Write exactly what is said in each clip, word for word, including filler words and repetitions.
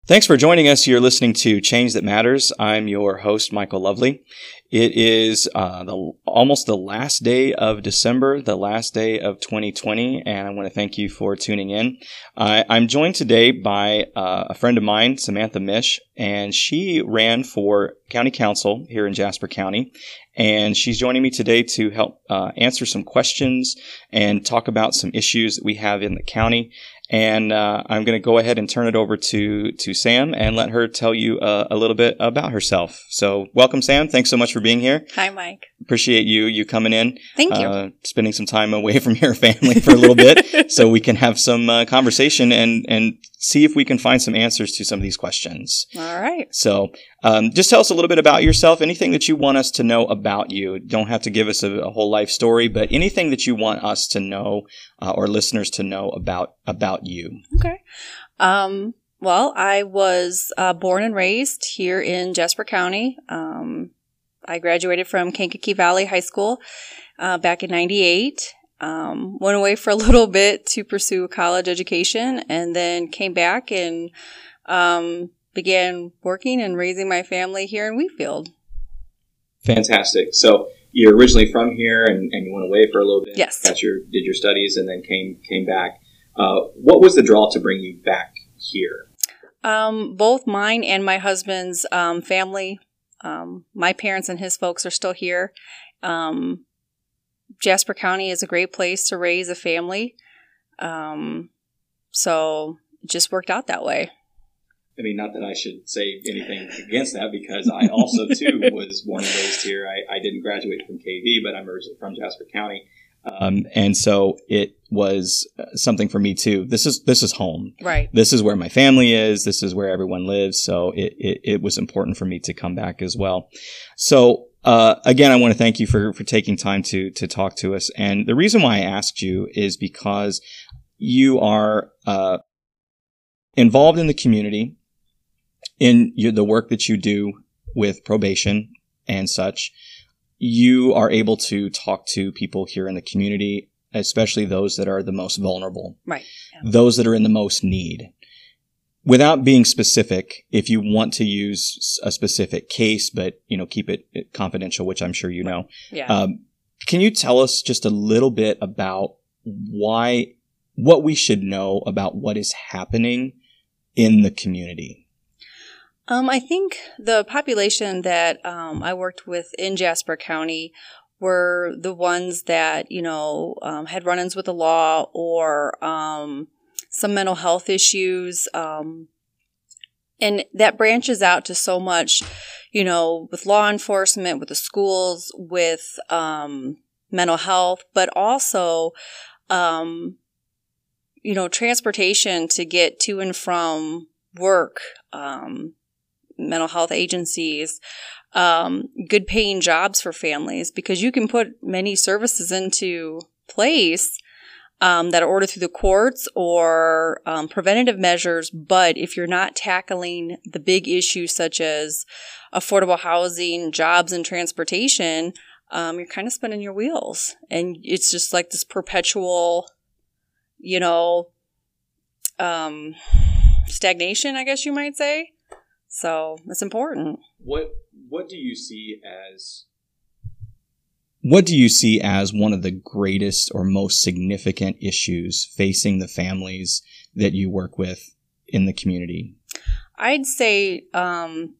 Thanks for joining us. You're listening to Change That Matters. I'm your host, Michael Lovely. It is uh, the, almost the last day of December, the last day of twenty twenty, and I want to thank you for tuning in. Uh, I'm joined today by uh, a friend of mine, Samantha Mish, and she ran for county council here in Jasper County. And she's joining me today to help uh, answer some questions and talk about some issues that we have in the county. And uh, I'm going to go ahead and turn it over to to Sam and let her tell you uh, a little bit about herself. So welcome, Sam. Thanks so much for being here. Hi, Mike. Appreciate you you coming in. Thank you. Uh, spending some time away from your family for a little bit so we can have some uh, conversation and, and see if we can find some answers to some of these questions. All right. So um, just tell us a little bit about yourself, anything that you want us to know about you. Don't have to give us a, a whole life story, but anything that you want us to know uh, or listeners to know about about you. Okay. Um, well, I was uh, born and raised here in Jasper County. Um, I graduated from Kankakee Valley High School uh, back in ninety-eight. Um, went away for a little bit to pursue a college education and then came back and um, began working and raising my family here in Wheatfield. Fantastic. So you're originally from here and, and you went away for a little bit. Yes. Got your, did your studies and then came came back. Uh, what was the draw to bring you back here? Um, both mine and my husband's um, family, um, my parents and his folks are still here. Um, Jasper County is a great place to raise a family. Um, so it just worked out that way. I mean, not that I should say anything against that because I also, too, was born and raised here. I, I didn't graduate from K V, but I'm originally from Jasper County. Um, and so it was something for me, too. This is this is home. Right. This is where my family is. This is where everyone lives. So it, it, it was important for me to come back as well. So Uh, again, I want to thank you for, for taking time to, to talk to us. And the reason why I asked you is because you are, uh, involved in the community in your, the work that you do with probation and such. You are able to talk to people here in the community, especially those that are the most vulnerable. Right. Yeah. Those that are in the most need. Without being specific, if you want to use a specific case, but, you know, keep it confidential, which I'm sure you know. Yeah. Um, can you tell us just a little bit about why, what we should know about what is happening in the community? Um, I think the population that um, I worked with in Jasper County were the ones that, you know, um, had run-ins with the law or um some mental health issues, um, and that branches out to so much, you know, with law enforcement, with the schools, with um, mental health, but also, um, you know, transportation to get to and from work, um, mental health agencies, um, good paying jobs for families, because you can put many services into place Um, that are ordered through the courts or um, preventative measures. But if you're not tackling the big issues such as affordable housing, jobs, and transportation, um, you're kind of spinning your wheels. And it's just like this perpetual, you know, um, stagnation, I guess you might say. So it's important. What What do you see as... What do you see as one of the greatest or most significant issues facing the families that you work with in the community? I'd say um,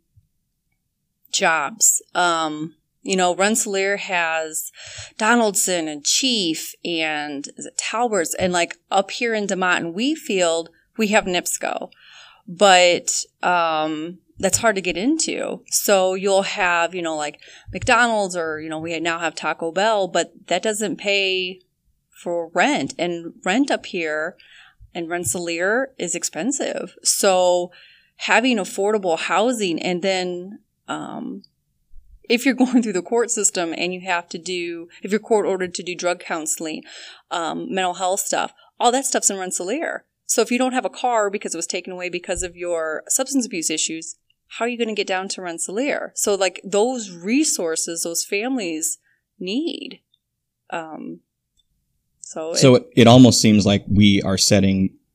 jobs. Um, you know, Rensselaer has Donaldson and Chief and is it Talbert's, and like up here in DeMont and Wheatfield, we have NIPSCO. But um, that's hard to get into. So you'll have, you know, like McDonald's or, you know, we now have Taco Bell, but that doesn't pay for rent. And rent up here in Rensselaer is expensive. So having affordable housing, and then um, if you're going through the court system and you have to do, if you're court ordered to do drug counseling, um, mental health stuff, all that stuff's in Rensselaer. So if you don't have a car because it was taken away because of your substance abuse issues, how are you going to get down to Rensselaer? So like those resources, those families need. Um, so so it, it almost seems like we are setting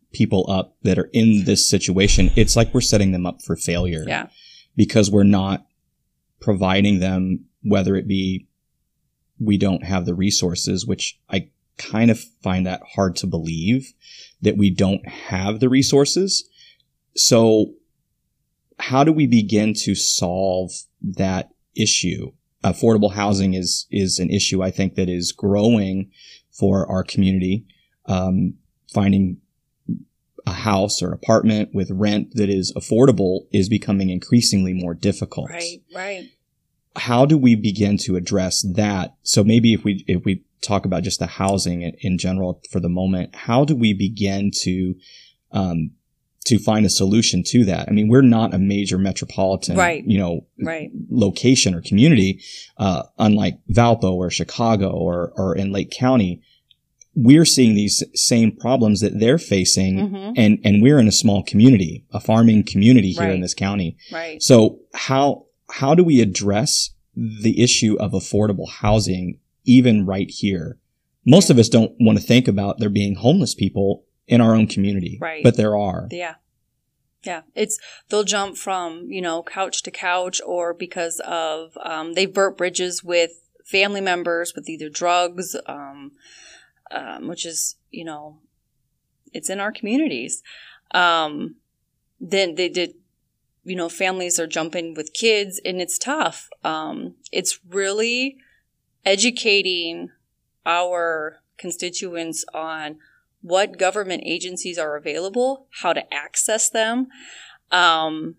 people up that are in this situation, it's like we're setting them up for failure. Yeah. Because we're not providing them, whether it be we don't have the resources, which I kind of find that hard to believe that we don't have the resources. So how do we begin to solve that issue? Affordable housing is, is an issue I think that is growing for our community. Um, finding a house or apartment with rent that is affordable is becoming increasingly more difficult. Right, right. How do we begin to address that? So maybe if we, if we talk about just the housing in, in general for the moment, how do we begin to, um, to find a solution to that? I mean, we're not a major metropolitan, right. you know, right. location or community, uh, unlike Valpo or Chicago or, or in Lake County. We're seeing these same problems that they're facing, mm-hmm. and, and we're in a small community, a farming community here right. in this county. Right. So how, how do we address the issue of affordable housing even right here? Most yeah. of us don't want to think about there being homeless people in our own community, right. but there are. Yeah. Yeah. It's, they'll jump from, you know, couch to couch, or because of, um, they've burnt bridges with family members with either drugs, um, Um, which is, you know, it's in our communities. Um, then they did, you know, families are jumping with kids, and it's tough. Um, it's really educating our constituents on what government agencies are available, how to access them, um,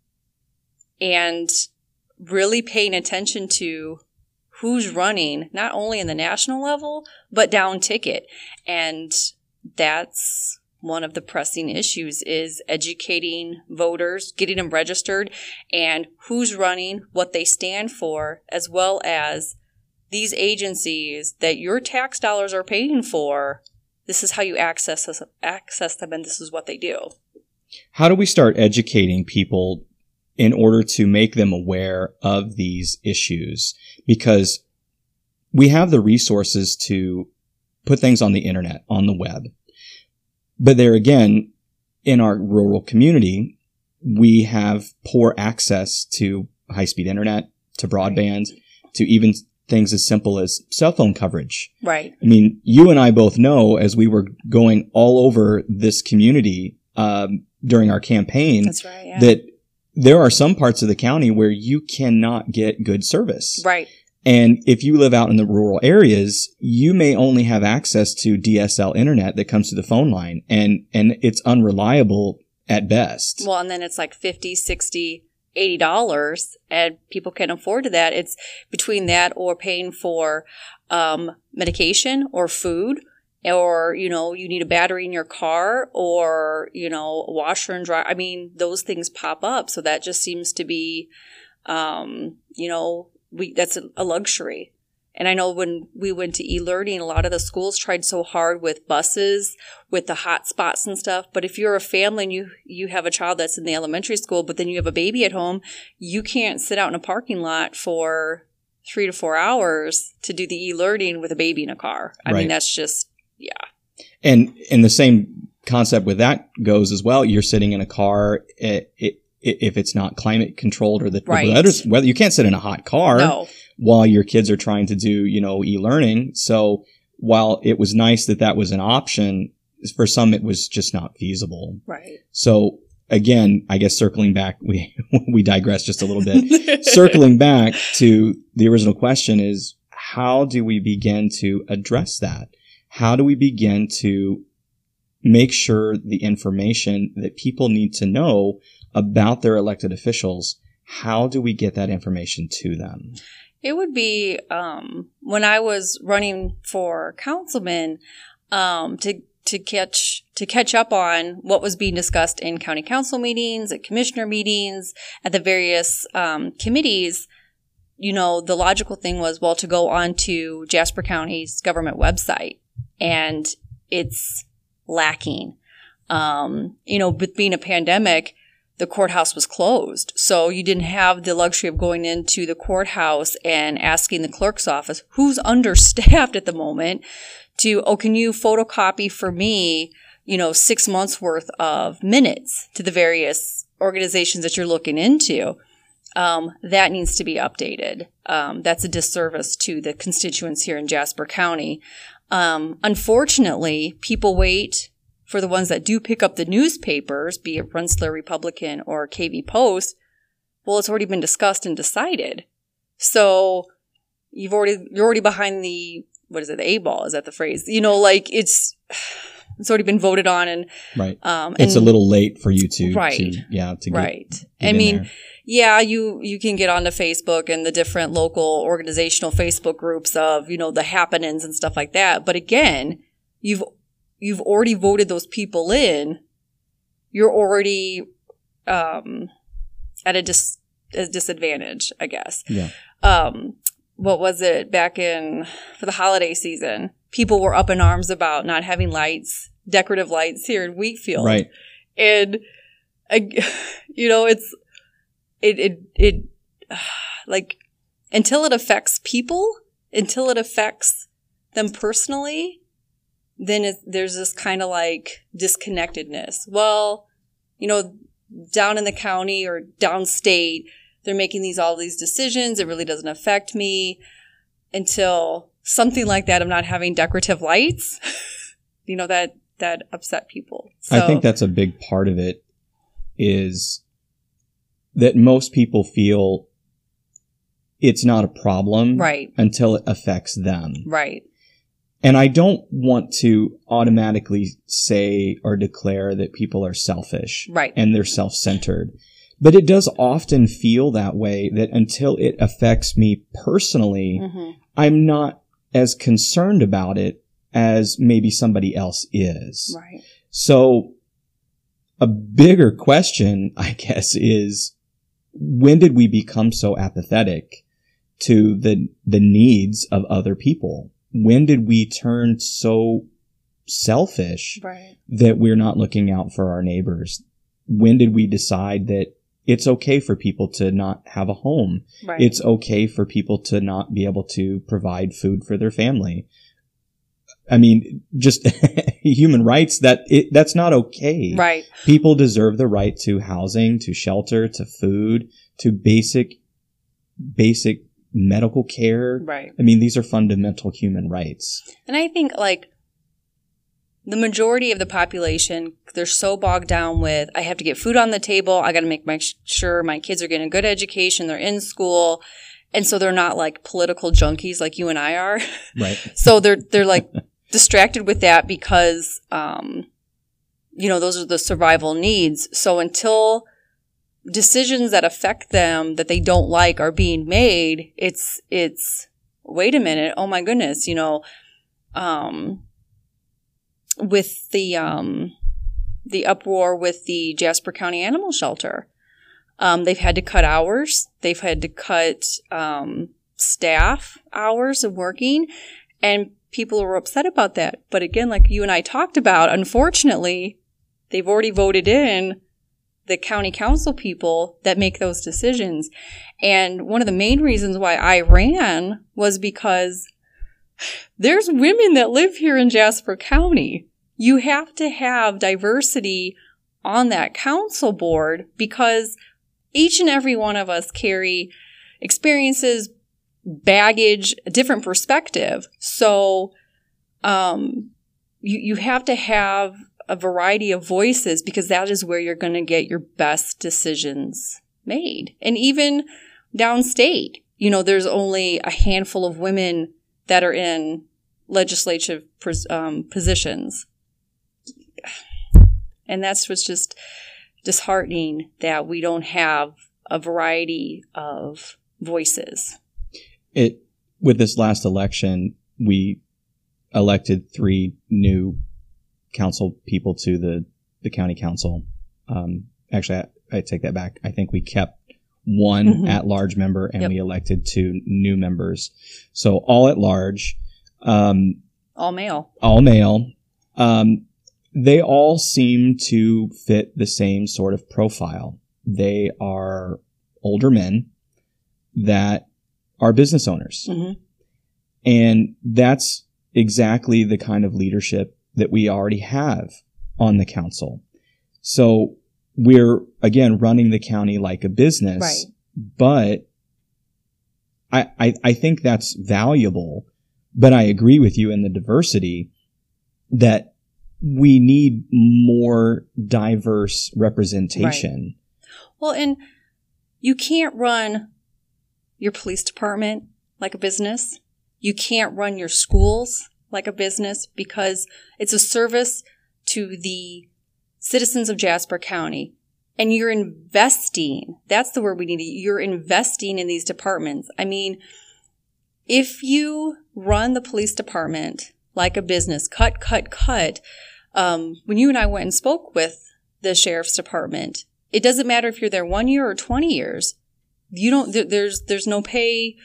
and really paying attention to who's running, not only in the national level, but down ticket. And that's one of the pressing issues, is educating voters, getting them registered, and who's running, what they stand for, as well as these agencies that your tax dollars are paying for. This is how you access us, access them, and this is what they do. How do we start educating people in order to make them aware of these issues? Because we have the resources to put things on the internet, on the web. But there again, in our rural community, we have poor access to high-speed internet, to broadband, to even things as simple as cell phone coverage. Right. I mean, you and I both know, as we were going all over this community um, during our campaign, That's right, yeah. that there are some parts of the county where you cannot get good service. Right. And if you live out in the rural areas, you may only have access to D S L internet that comes to the phone line, and, and it's unreliable at best. Well, and then it's like fifty, sixty, eighty dollars, and people can't afford that. It's between that or paying for um, medication or food, or, you know, you need a battery in your car, or, you know, a washer and dryer. I mean, those things pop up. So that just seems to be, um, you know, we that's a, a luxury. And I know when we went to e-learning, a lot of the schools tried so hard with buses, with the hot spots and stuff. But if you're a family and you, you have a child that's in the elementary school, but then you have a baby at home, you can't sit out in a parking lot for three to four hours to do the e-learning with a baby in a car. I Right. mean, that's just, yeah. And and the same concept with that goes as well. You're sitting in a car, it, it, if it's not climate controlled, or the Right. whether, whether you can't sit in a hot car No. while your kids are trying to do, you know, e-learning. So while it was nice that that was an option, for some it was just not feasible. Right. So again, I guess circling back, we we digress just a little bit. Circling back to the original question is, how do we begin to address that? How do we begin to make sure the information that people need to know about their elected officials, how do we get that information to them? It would be, um, when I was running for councilman, um, to, to catch, to catch up on what was being discussed in county council meetings, at commissioner meetings, at the various, um, committees. You know, the logical thing was, well, to go on to Jasper County's government website, and it's lacking. Um, you know, with being a pandemic, the courthouse was closed. So you didn't have the luxury of going into the courthouse and asking the clerk's office, who's understaffed at the moment, to, oh, can you photocopy for me you know, six months worth of minutes to the various organizations that you're looking into. Um, that needs to be updated. Um, that's a disservice to the constituents here in Jasper County. Um, unfortunately, people wait for the ones that do pick up the newspapers, be it Rensselaer Republican or K V Post. Well, it's already been discussed and decided. So you've already, you're already behind the, what is it, the A ball? Is that the phrase? You know, like it's, it's already been voted on and, right. Um, it's and, a little late for you to, right. to yeah, to get, right. get I mean, there. Yeah, you, you can get onto Facebook and the different local organizational Facebook groups of, you know, the happenings and stuff like that. But again, you've, you've already voted those people in. You're already, um, at a dis, a disadvantage, I guess. Yeah. Um, what was it back in, for the holiday season? People were up in arms about not having lights, decorative lights here in Wheatfield. Right. And, I, you know, it's, It, it, it, like, until it affects people, until it affects them personally, then it, there's this kind of like disconnectedness. Well, you know, down in the county or downstate, they're making these, all these decisions. It really doesn't affect me until something like that of not having decorative lights, you know, that, that upset people. So, I think that's a big part of it is that most people feel it's not a problem right. until it affects them. Right. And I don't want to automatically say or declare that people are selfish right. and they're self-centered. But it does often feel that way, that until it affects me personally, mm-hmm. I'm not as concerned about it as maybe somebody else is. Right. So a bigger question, I guess, is when did we become so apathetic to the the needs of other people? When did we turn so selfish right. that we're not looking out for our neighbors? When did we decide that it's okay for people to not have a home? Right. It's okay for people to not be able to provide food for their family? I mean, just human rights, that it, that's not okay. Right. People deserve the right to housing, to shelter, to food, to basic, basic medical care. Right. I mean, these are fundamental human rights. And I think like the majority of the population, they're so bogged down with, I have to get food on the table. I got to make my sh- sure my kids are getting a good education. They're in school. And so they're not like political junkies like you and I are. Right. So they're, they're like distracted with that because, um, you know, those are the survival needs. So until decisions that affect them that they don't like are being made, it's, it's, wait a minute. Oh my goodness. You know, um, with the, um, the uproar with the Jasper County Animal Shelter, um, they've had to cut hours. They've had to cut, um, staff hours of working, and people were upset about that. But again, like you and I talked about, unfortunately, they've already voted in the county council people that make those decisions. And one of the main reasons why I ran was because there's women that live here in Jasper County. You have to have diversity on that council board because each and every one of us carry experiences, baggage, a different perspective. So um, you, you have to have a variety of voices because that is where you're going to get your best decisions made. And even downstate, you know, there's only a handful of women that are in legislative um, positions. And that's what's just disheartening, that we don't have a variety of voices. It with this last election, we elected three new council people to the, the county council. Um, actually, I, I take that back. I think we kept one mm-hmm. at-large member and yep. we elected two new members. So all at large. Um, all male. All male. Um, they all seem to fit the same sort of profile. They are older men that are business owners. Mm-hmm. And that's exactly the kind of leadership that we already have on the council. So we're, again, running the county like a business. Right. But I, I, I think that's valuable. But I agree with you in the diversity that we need more diverse representation. Right. Well, and you can't run your police department like a business. You can't run your schools like a business because it's a service to the citizens of Jasper County. And you're investing. That's the word we need. You're investing in these departments. I mean, if you run the police department like a business, cut, cut, cut, um, when you and I went and spoke with the sheriff's department, it doesn't matter if you're there one year or twenty years. You don't, there, there's, there's no pay,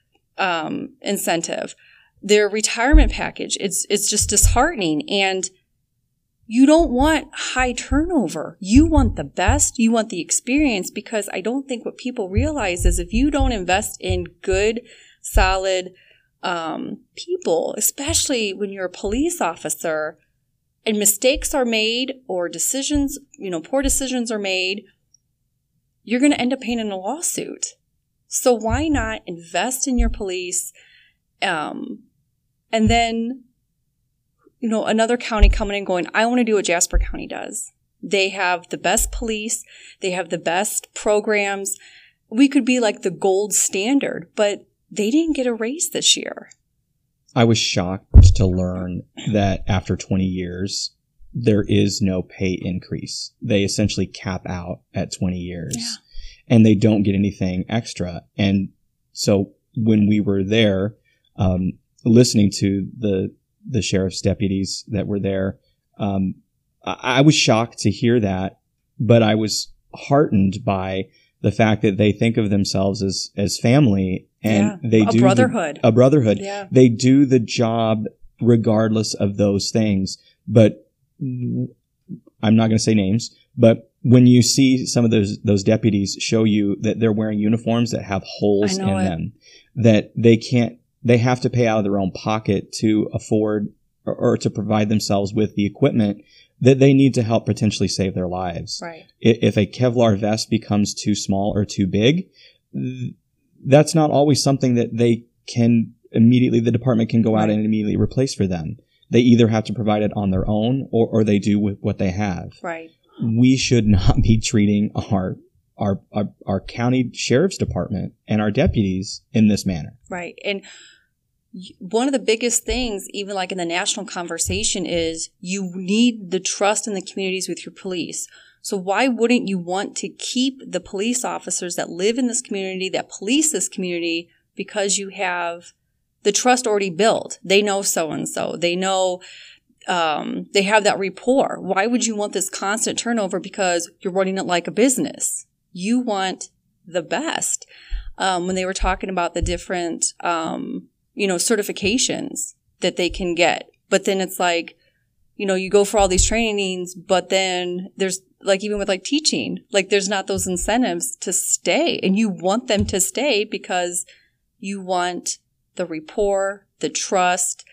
um, incentive. Their retirement package, it's, it's just disheartening. And you don't want high turnover. You want the best. You want the experience, because I don't think what people realize is if you don't invest in good, solid, um, people, especially when you're a police officer and mistakes are made or decisions, you know, poor decisions are made, you're going to end up paying in a lawsuit. So why not invest in your police? Um, and then, you know, another county coming and going, I want to do what Jasper County does. They have the best police. They have the best programs. We could be like the gold standard, but they didn't get a raise this year. I was shocked to learn that after twenty years, there is no pay increase. They essentially cap out at twenty years, yeah. And they don't get anything extra. And so when we were there, um, listening to the the sheriff's deputies that were there, um, I, I was shocked to hear that, but I was heartened by the fact that they think of themselves as, as family, and yeah. they a do brotherhood. The, a brotherhood. Yeah. They do the job regardless of those things. But I'm not going to say names, but when you see some of those, those deputies show you that they're wearing uniforms that have holes in it. them, that they can't, they have to pay out of their own pocket to afford or, or to provide themselves with the equipment that they need to help potentially save their lives. Right. If a Kevlar vest becomes too small or too big, that's not always something that they can immediately, the department can go out right. and immediately replace for them. They either have to provide it on their own or, or they do with what they have. Right. We should not be treating our, our, our, our county sheriff's department and our deputies in this manner. Right. And one of the biggest things, even like in the national conversation, is you need the trust in the communities with your police. So why wouldn't you want to keep the police officers that live in this community, that police this community, because you have the trust already built? They know so-and-so. They know, um, they have that rapport. Why would you want this constant turnover? Because you're running it like a business. You want the best. Um, when they were talking about the different, um, you know, certifications that they can get. But then it's like, you know, you go for all these trainings, but then there's like, even with like teaching, like there's not those incentives to stay, and you want them to stay because you want the rapport, the trust.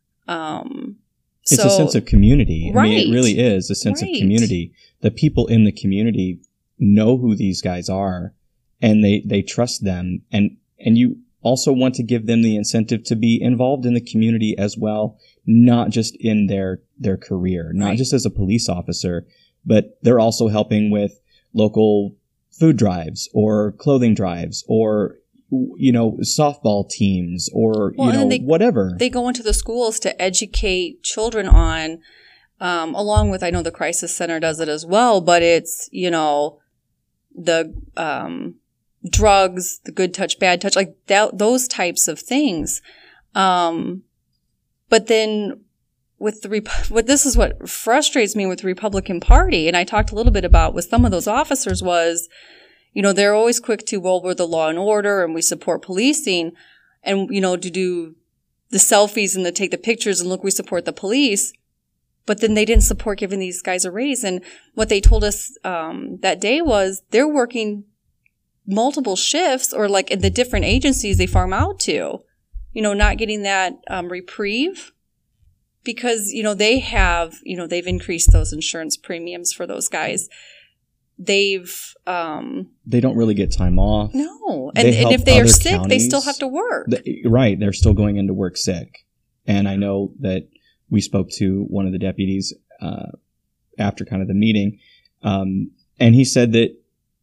Um, it's so, a sense of community. Right. I mean, it really is a sense right. of community. The people in the community know who these guys are, and they, they trust them. And, and you also want to give them the incentive to be involved in the community as well, not just in their, their career, not right. just as a police officer, but they're also helping with local food drives or clothing drives or, you know, softball teams or, well, you know, they, whatever. They go into the schools to educate children on, um, along with, I know the Crisis Center does it as well, but it's, you know, the, um, drugs, the good touch, bad touch, like that, those types of things. Um, but then with the, Rep- what this is what frustrates me with the Republican Party, and I talked a little bit about with some of those officers was, you know, they're always quick to, well, we're the law and order and we support policing and, you know, to do the selfies and to take the pictures and look, we support the police. But then they didn't support giving these guys a raise. And what they told us um, that day was they're working multiple shifts or like in the different agencies they farm out to, you know, not getting that um, reprieve because, you know, they have, you know, they've increased those insurance premiums for those guys. They've, um, they don't really get time off. No. And, and if they are sick, counties, they still have to work. The, right. They're still going into work sick. And I know that we spoke to one of the deputies, uh, after kind of the meeting. Um, and he said that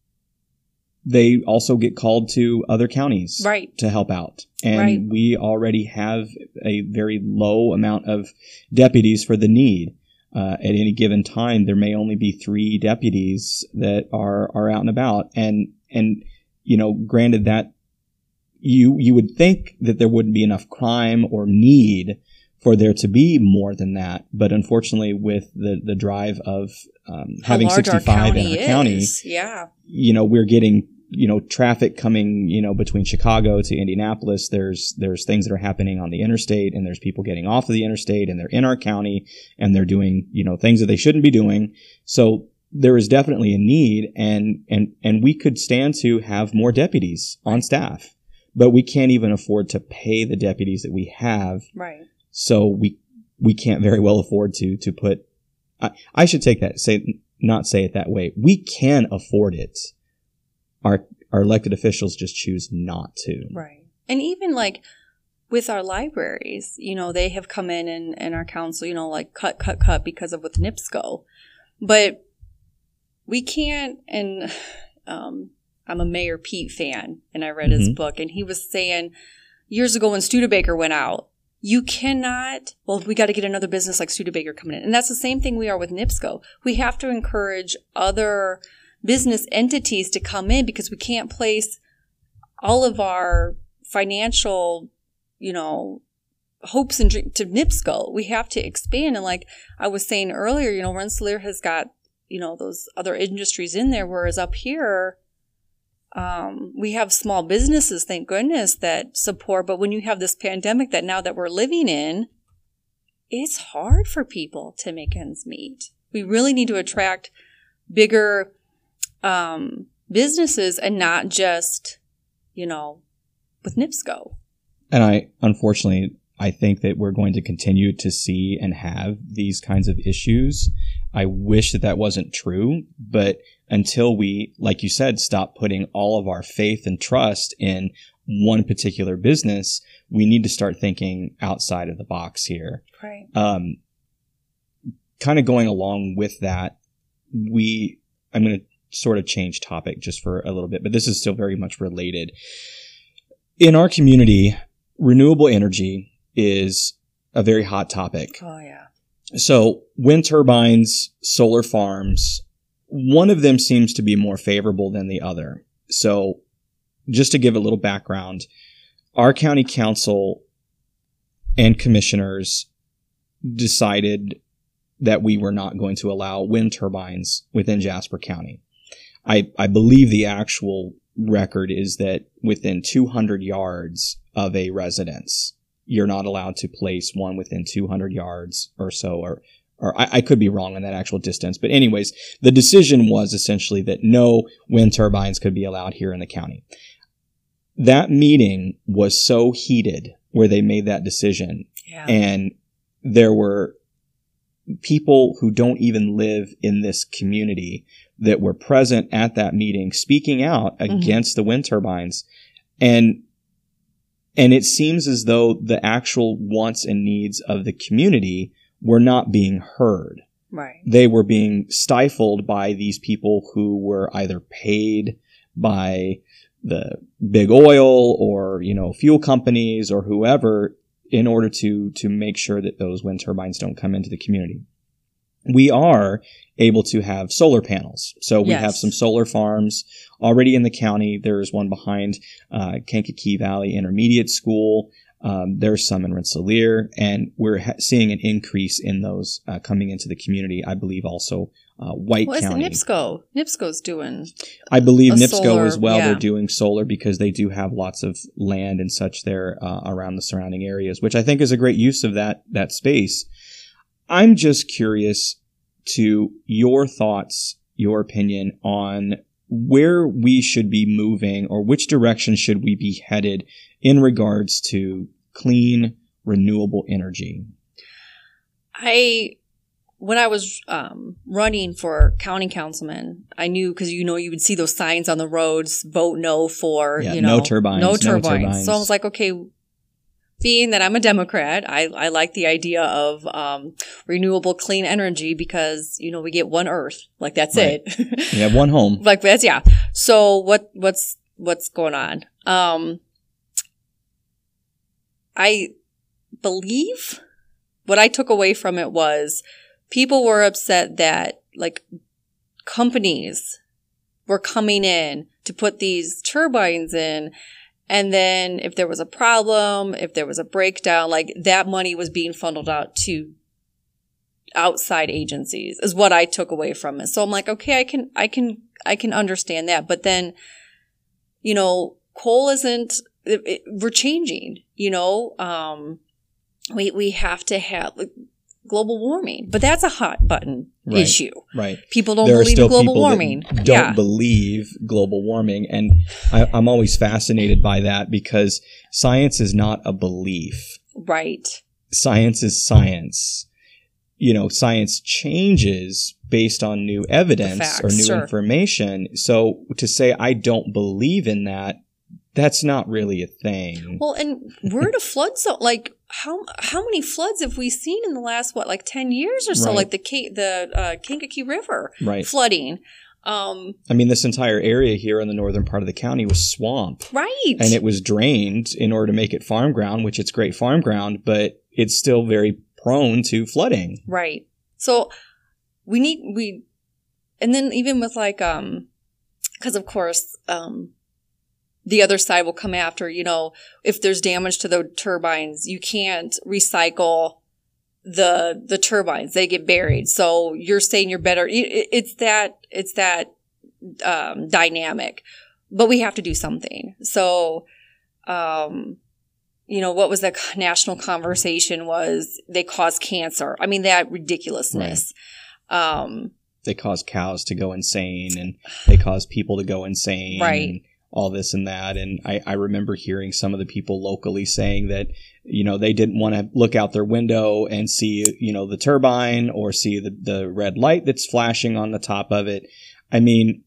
they also get called to other counties right. to help out. And right. we already have a very low amount of deputies for the need. Uh, at any given time, there may only be three deputies that are, are out and about. And, and, you know, granted that you, you would think that there wouldn't be enough crime or need for there to be more than that. But unfortunately, with the, the drive of, um, having sixty-five in our county, yeah. you know, we're getting, you know, traffic coming, you know, between Chicago to Indianapolis. There's, there's things that are happening on the interstate, and there's people getting off of the interstate, and they're in our county, and they're doing, you know, things that they shouldn't be doing. So there is definitely a need, and, and, and we could stand to have more deputies on staff, but we can't even afford to pay the deputies that we have. Right. So we, we can't very well afford to, to put, I, I should take that, say, not say it that way. We can afford it. Our, our elected officials just choose not to. Right. And even like with our libraries, you know, they have come in and, and our council, you know, like cut, cut, cut because of with N I P S C O. But we can't, and um, I'm a Mayor Pete fan, and I read mm-hmm. his book, and he was saying years ago when Studebaker went out, you cannot, well, we got to get another business like Studebaker coming in. And that's the same thing we are with N I P S C O. We have to encourage other business entities to come in, because we can't place all of our financial, you know, hopes and dreams to N I P S C O. We have to expand. And like I was saying earlier, you know, Rensselaer has got, you know, those other industries in there, whereas up here, um, we have small businesses, thank goodness, that support. But when you have this pandemic that now that we're living in, it's hard for people to make ends meet. We really need to attract bigger um, businesses, and not just, you know, with N I P S C O. And I, unfortunately, I think that we're going to continue to see and have these kinds of issues. I wish that that wasn't true, but until we, like you said, stop putting all of our faith and trust in one particular business, we need to start thinking outside of the box here. Right. Um, kind of going along with that, we, I'm going to sort of change topic just for a little bit, but this is still very much related. In our community, renewable energy is a very hot topic. Oh, yeah. So wind turbines, solar farms, one of them seems to be more favorable than the other. So just to give a little background, our county council and commissioners decided that we were not going to allow wind turbines within Jasper County. I, I believe the actual record is that within two hundred yards of a residence, you're not allowed to place one within two hundred yards or so, or, or I, I could be wrong on that actual distance. But anyways, the decision was essentially that no wind turbines could be allowed here in the county. That meeting was so heated where they made that decision. Yeah. And there were people who don't even live in this community that were present at that meeting speaking out against mm-hmm. the wind turbines. And And it seems as though the actual wants and needs of the community were not being heard. Right. They were being stifled by these people who were either paid by the big oil or, you know, fuel companies or whoever in order to, to make sure that those wind turbines don't come into the community. We are able to have solar panels. So we yes. have some solar farms already in the county. There's one behind uh, Kankakee Valley Intermediate School. Um, there's some in Rensselaer, and we're ha- seeing an increase in those uh, coming into the community. I believe also uh, White well, County. Well, N I P S C O. N I P S C O's doing I believe N I P S C O solar, as well. Yeah. They're doing solar because they do have lots of land and such there uh, around the surrounding areas, which I think is a great use of that that space. I'm just curious to your thoughts, your opinion on where we should be moving or which direction should we be headed in regards to clean, renewable energy. I, when I was um, running for county councilman, I knew, because you know you would see those signs on the roads, vote no for, Yeah, you know. no turbines. No turbines. No turbines. So I was like, okay, being that I'm a Democrat, I, I like the idea of um, renewable clean energy because, you know, we get one Earth. Like, that's Right. it. You have one home. Like, that's, yeah. So what what's what's going on? Um, I believe what I took away from it was people were upset that, like, companies were coming in to put these turbines in. And then if there was a problem, if there was a breakdown, like, that money was being funneled out to outside agencies is what I took away from it. So I'm like, okay, I can, I can, I can understand that. But then, you know, coal isn't, it, it, we're changing, you know, um, we, we have to have like, global warming, but that's a hot button Right. issue. Right. People don't there believe are still in global people warming. That don't yeah. believe global warming. And I, I'm always fascinated by that because science is not a belief. Right. Science is science. You know, science changes based on new evidence Facts, or new sure. information. So to say I don't believe in that, that's not really a thing. Well, and we're in a flood zone. Like, how how many floods have we seen in the last, what, like ten years or so? Right. Like the K- the uh, Kankakee River Right. flooding. Um, I mean, this entire area here in the northern part of the county was swamp. right. And it was drained in order to make it farm ground, which it's great farm ground, but it's still very prone to flooding. Right. So we need, we, and then even with like, um, because of course, um, the other side will come after, you know, if there's damage to the turbines, you can't recycle the, the turbines. They get buried. So you're saying you're better. It, it's that, it's that, um, dynamic, but we have to do something. So, um, you know, what was the national conversation was they cause cancer. I mean, that ridiculousness. Right. Um, they cause cows to go insane and they cause people to go insane. Right. And all this and that. And I, I remember hearing some of the people locally saying that, you know, they didn't want to look out their window and see, you know, the turbine or see the, the red light that's flashing on the top of it. I mean,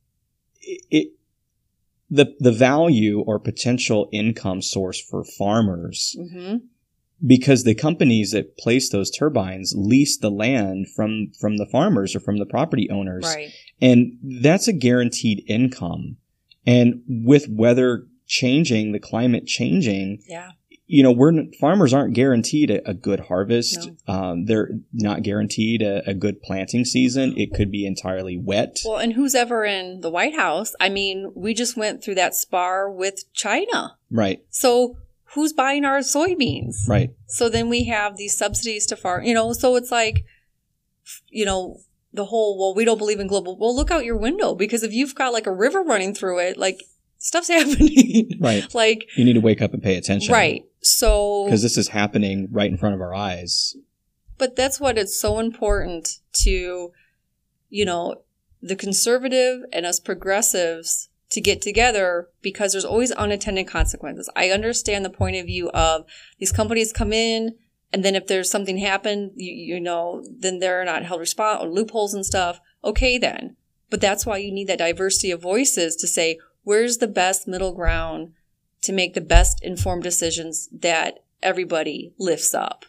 it, it the, the value or potential income source for farmers, mm-hmm. because the companies that place those turbines lease the land from, from the farmers or from the property owners. Right. And that's a guaranteed income. And with weather changing, the climate changing, yeah. you know, we're farmers aren't guaranteed a, a good harvest. No. Um, they're not guaranteed a, a good planting season. It could be entirely wet. Well, and who's ever in the White House? I mean, we just went through that spar with China. Right. So who's buying our soybeans? Right. So then we have these subsidies to farm, you know, so it's like, you know, the whole, well, we don't believe in global. Well, look out your window because if you've got like a river running through it, like stuff's happening. Right. Like you need to wake up and pay attention. Right. So because this is happening right in front of our eyes. But that's what it's so important to, you know, the conservative and us progressives to get together because there's always unintended consequences. I understand the point of view of these companies come in. And then if there's something happened, you, you know, then they're not held responsible, or loopholes and stuff. Okay, then. But that's why you need that diversity of voices to say, where's the best middle ground to make the best informed decisions that everybody lifts up?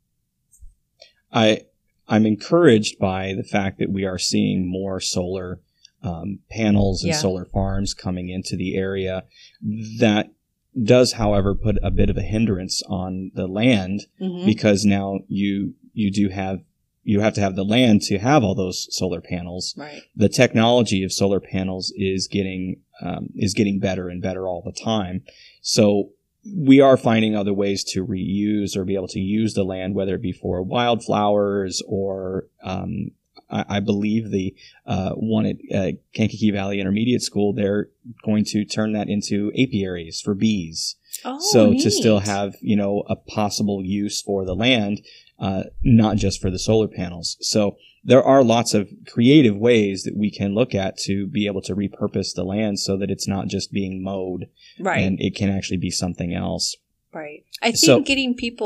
I, I'm encouraged by the fact that we are seeing more solar um, panels and yeah. solar farms coming into the area. That does, however, put a bit of a hindrance on the land mm-hmm. because now you you do have you have to have the land to have all those solar panels. Right. The technology of solar panels is getting um, is getting better and better all the time. So we are finding other ways to reuse or be able to use the land, whether it be for wildflowers or um, I, I believe the uh, one at uh, Kankakee Valley Intermediate School, they're going to turn that into apiaries for bees. Oh, so neat. To still have, you know, a possible use for the land, uh, not just for the solar panels. So there are lots of creative ways that we can look at to be able to repurpose the land so that it's not just being mowed. Right. And it can actually be something else. Right. I think So- getting people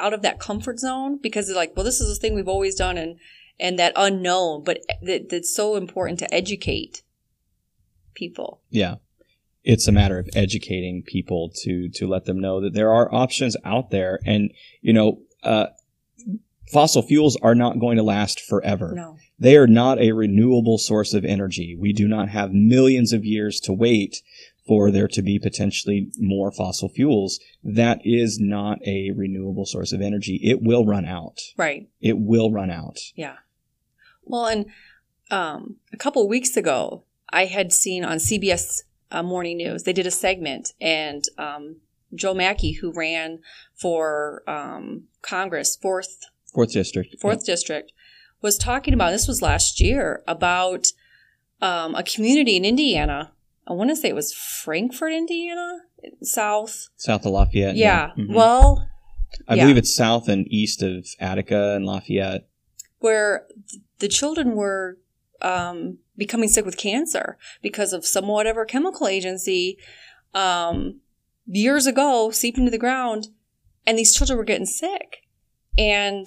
out of that comfort zone because they're like, well, this is the thing we've always done and, and that unknown, but that, that's so important to educate people. Yeah. It's a matter of educating people to, to let them know that there are options out there. And, you know, uh, fossil fuels are not going to last forever. No. They are not a renewable source of energy. We do not have millions of years to wait for there to be potentially more fossil fuels. That is not a renewable source of energy. It will run out. Right. It will run out. Yeah. Well, and um, a couple of weeks ago, I had seen on C B S uh, Morning News, they did a segment, and um, Joe Mackey, who ran for um, Congress, fourth Fourth district. Fourth yeah. district, was talking about, this was last year, about um, a community in Indiana. I want to say it was Frankfort, Indiana, south. South of Lafayette. Yeah. yeah. Mm-hmm. Well, I yeah. believe it's south and east of Attica and Lafayette. Where the children were um, becoming sick with cancer because of some whatever chemical agency um, years ago seeped into the ground, and these children were getting sick. And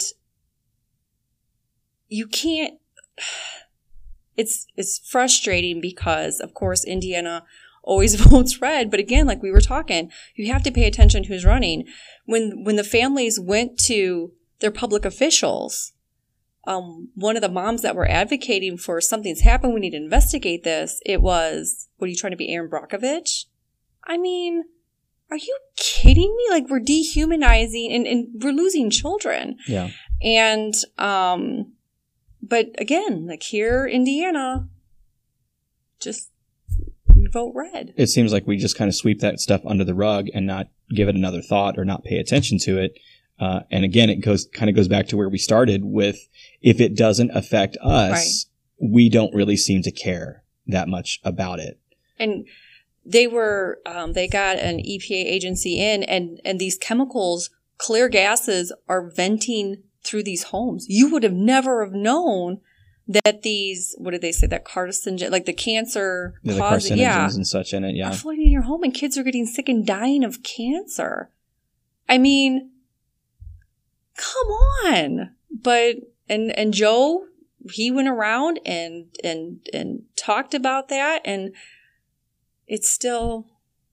you can't, it's, it's frustrating because, of course, Indiana always votes red. But again, like we were talking, you have to pay attention who's running. When, when the families went to their public officials, um, one of the moms that were advocating for something's happened, we need to investigate this. It was, what are you trying to be, Aaron Brockovich? I mean, are you kidding me? Like, we're dehumanizing and, and we're losing children. Yeah. And, um, but again, like here, Indiana, just vote red. It seems like we just kind of sweep that stuff under the rug and not give it another thought or not pay attention to it. Uh, and again, it goes, kind of goes back to where we started with, if it doesn't affect us, right. we don't really seem to care that much about it. And They were, um, they got an E P A agency in, and, and these chemicals, clear gases, are venting through these homes. You would have never have known that these, what did they say, that carcinogen, like the cancer yeah, causing, the carcinogens yeah, and such in it, yeah. are floating in your home, and kids are getting sick and dying of cancer. I mean, come on. But, and, and Joe, he went around and, and, and talked about that, and it's still,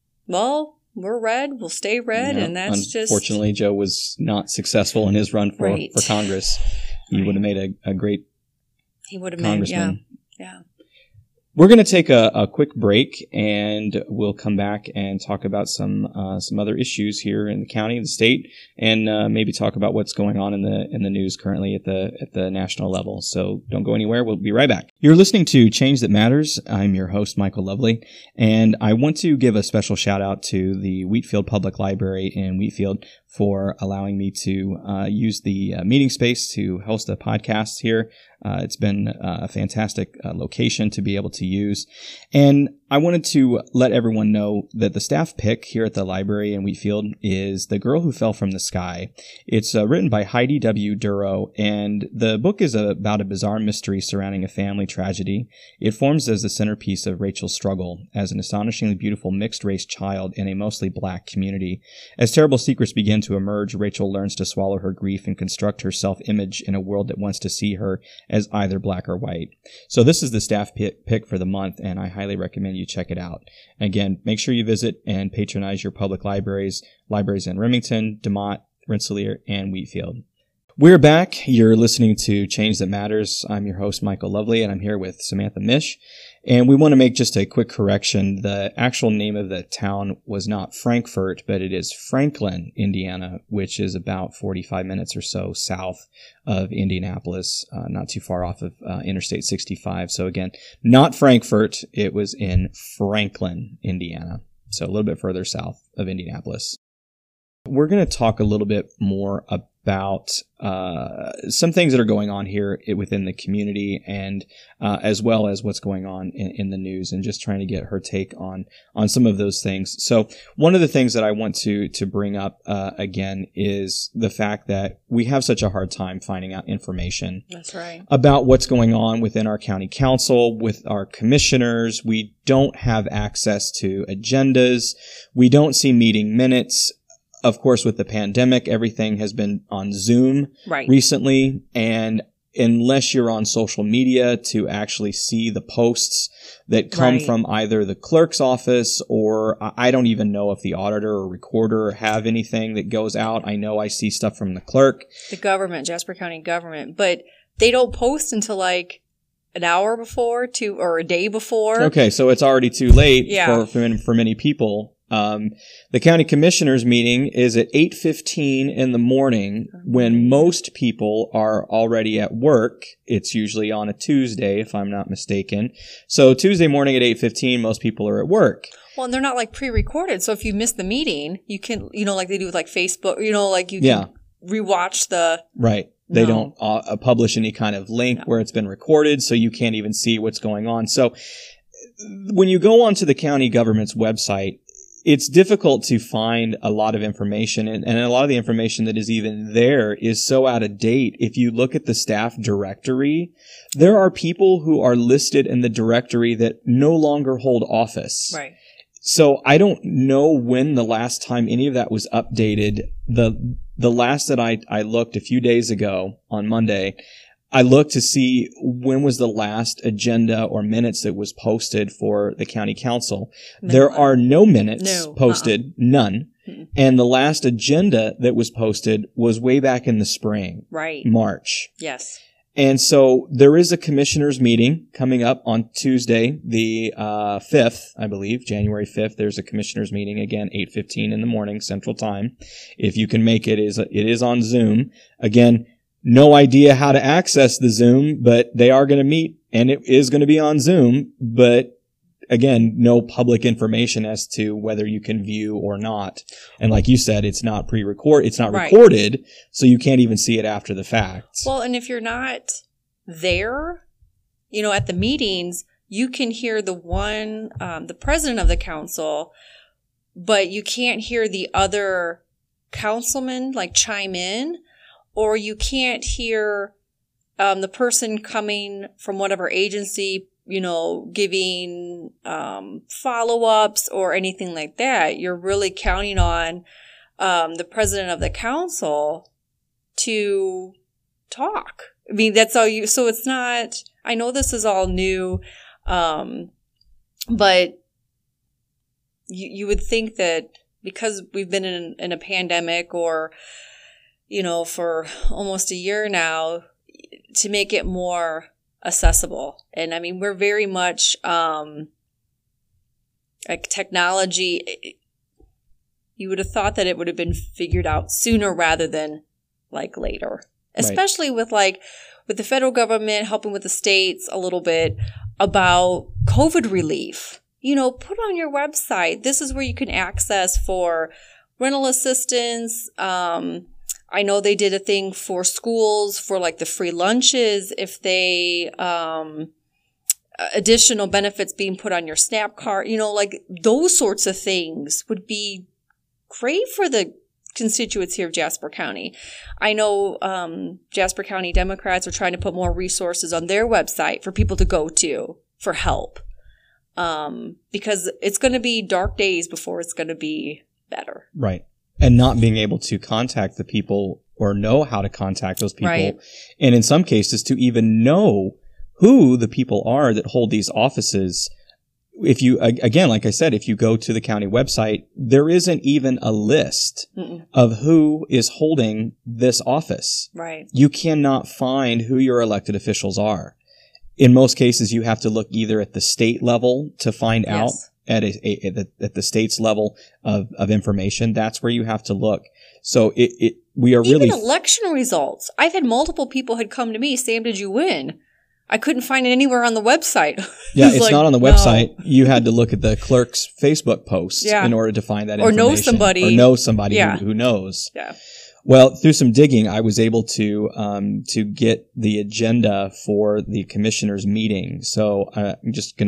well, we're red, we'll stay red, yeah, and that's just... Unfortunately, Joe was not successful in his run for, right. for Congress. He right. would have made a, a great he would have congressman. Made, yeah, yeah. We're going to take a, a quick break, and we'll come back and talk about some uh, some other issues here in the county, the state, and uh, maybe talk about what's going on in the in the news currently at the at the national level. So don't go anywhere. We'll be right back. You're listening to Change That Matters. I'm your host, Michael Lovely, and I want to give a special shout out to the Wheatfield Public Library in Wheatfield for allowing me to uh, use the uh, meeting space to host a podcast here. Uh, it's been a fantastic uh, location to be able to use. And I wanted to let everyone know that the staff pick here at the library in Wheatfield is The Girl Who Fell from the Sky. It's uh, written by Heidi W. Duro, and the book is about a bizarre mystery surrounding a family tragedy. It forms as the centerpiece of Rachel's struggle as an astonishingly beautiful mixed-race child in a mostly black community. As terrible secrets begin to emerge, Rachel learns to swallow her grief and construct her self-image in a world that wants to see her as either black or white. So this is the staff pick for the month, and I highly recommend you check it out. Again, make sure you visit and patronize your public libraries, libraries in Remington, DeMotte, Rensselaer, and Wheatfield. We're back. You're listening to Change That Matters. I'm your host, Michael Lovely, and I'm here with Samantha Mish. And we want to make just a quick correction. The actual name of the town was not Frankfort, but it is Franklin, Indiana, which is about forty-five minutes or so south of Indianapolis, uh, not too far off of uh, Interstate sixty-five. So again, not Frankfort. It was in Franklin, Indiana. So a little bit further south of Indianapolis. We're going to talk a little bit more about uh, some things that are going on here within the community, and uh, as well as what's going on in, in the news, and just trying to get her take on on some of those things. So one of the things that I want to to bring up uh, again is the fact that we have such a hard time finding out information. That's right. About what's going on within our county council, with our commissioners. We don't have access to agendas. We don't see meeting minutes. of course, with the pandemic, everything has been on Zoom right. recently. And unless you're on social media to actually see the posts that come right. from either the clerk's office or I don't even know if the auditor or recorder have anything that goes out. I know I see stuff from the clerk. The government, Jasper County government, but they don't post until like an hour before to or a day before. Okay, so it's already too late yeah. for, for for many people. Um, the county commissioners meeting is at eight fifteen in the morning when most people are already at work. It's usually on a Tuesday, if I'm not mistaken. So Tuesday morning at eight fifteen, most people are at work. Well, and they're not like pre-recorded. So if you miss the meeting, you can, you know, like they do with like Facebook, you know, like you can yeah. rewatch the. Right. They no. don't uh, publish any kind of link no. where it's been recorded, so you can't even see what's going on. So when you go onto the county government's website, it's difficult to find a lot of information, and, and a lot of the information that is even there is so out of date. If you look at the staff directory, there are people who are listed in the directory that no longer hold office. Right. So I don't know when the last time any of that was updated. The the last that I, I looked a few days ago on Monday, I looked to see when was the last agenda or minutes that was posted for the county council. No. There are no minutes no. posted, uh-uh. none. Mm-mm. And the last agenda that was posted was way back in the spring. Right. March. Yes. And so there is a commissioners meeting coming up on Tuesday, the uh, fifth, I believe, January fifth. There's a commissioners meeting again, eight fifteen in the morning, Central Time. If you can make it, it is it is on Zoom. Again, no idea how to access the Zoom, but they are going to meet, and it is going to be on Zoom. But again, no public information as to whether you can view or not. And like you said, it's not pre-record, it's not right. recorded, so you can't even see it after the fact. Well, and if you're not there, you know, at the meetings, you can hear the one, um, the president of the council, but you can't hear the other councilmen like chime in, or you can't hear um, the person coming from whatever agency, you know, giving um, follow-ups or anything like that. You're really counting on um, the president of the council to talk. I mean, that's all you, so it's not, I know this is all new, um, but you, you would think that because we've been in, in a pandemic or, you know, for almost a year now, to make it more accessible. And I mean, we're very much, um, like technology, you would have thought that it would have been figured out sooner rather than like later, especially right. with like, with the federal government helping with the states a little bit about COVID relief. You know, put on your website, this is where you can access for rental assistance. Um, I know they did a thing for schools for like the free lunches if they, um, additional benefits being put on your SNAP card, you know, like those sorts of things would be great for the constituents here of Jasper County. I know, um, Jasper County Democrats are trying to put more resources on their website for people to go to for help. Um, because it's going to be dark days before it's going to be better. Right. And not being able to contact the people or know how to contact those people. Right. And in some cases to even know who the people are that hold these offices. If you, again, like I said, if you go to the county website, there isn't even a list Mm-mm. of who is holding this office. Right. You cannot find who your elected officials are. In most cases, you have to look either at the state level to find yes. out at a, a at, the, at the state's level of, of information. That's where you have to look. So it, it we are Even really election results. I've had multiple people had come to me, Sam, did you win? I couldn't find it anywhere on the website. Yeah, it's like, not on the website. No. You had to look at the clerk's Facebook post yeah. in order to find that or information. Know somebody. Or know somebody yeah. who, who knows. Yeah. Well, through some digging, I was able to um, to get the agenda for the commissioners' meeting. So uh, I'm just going to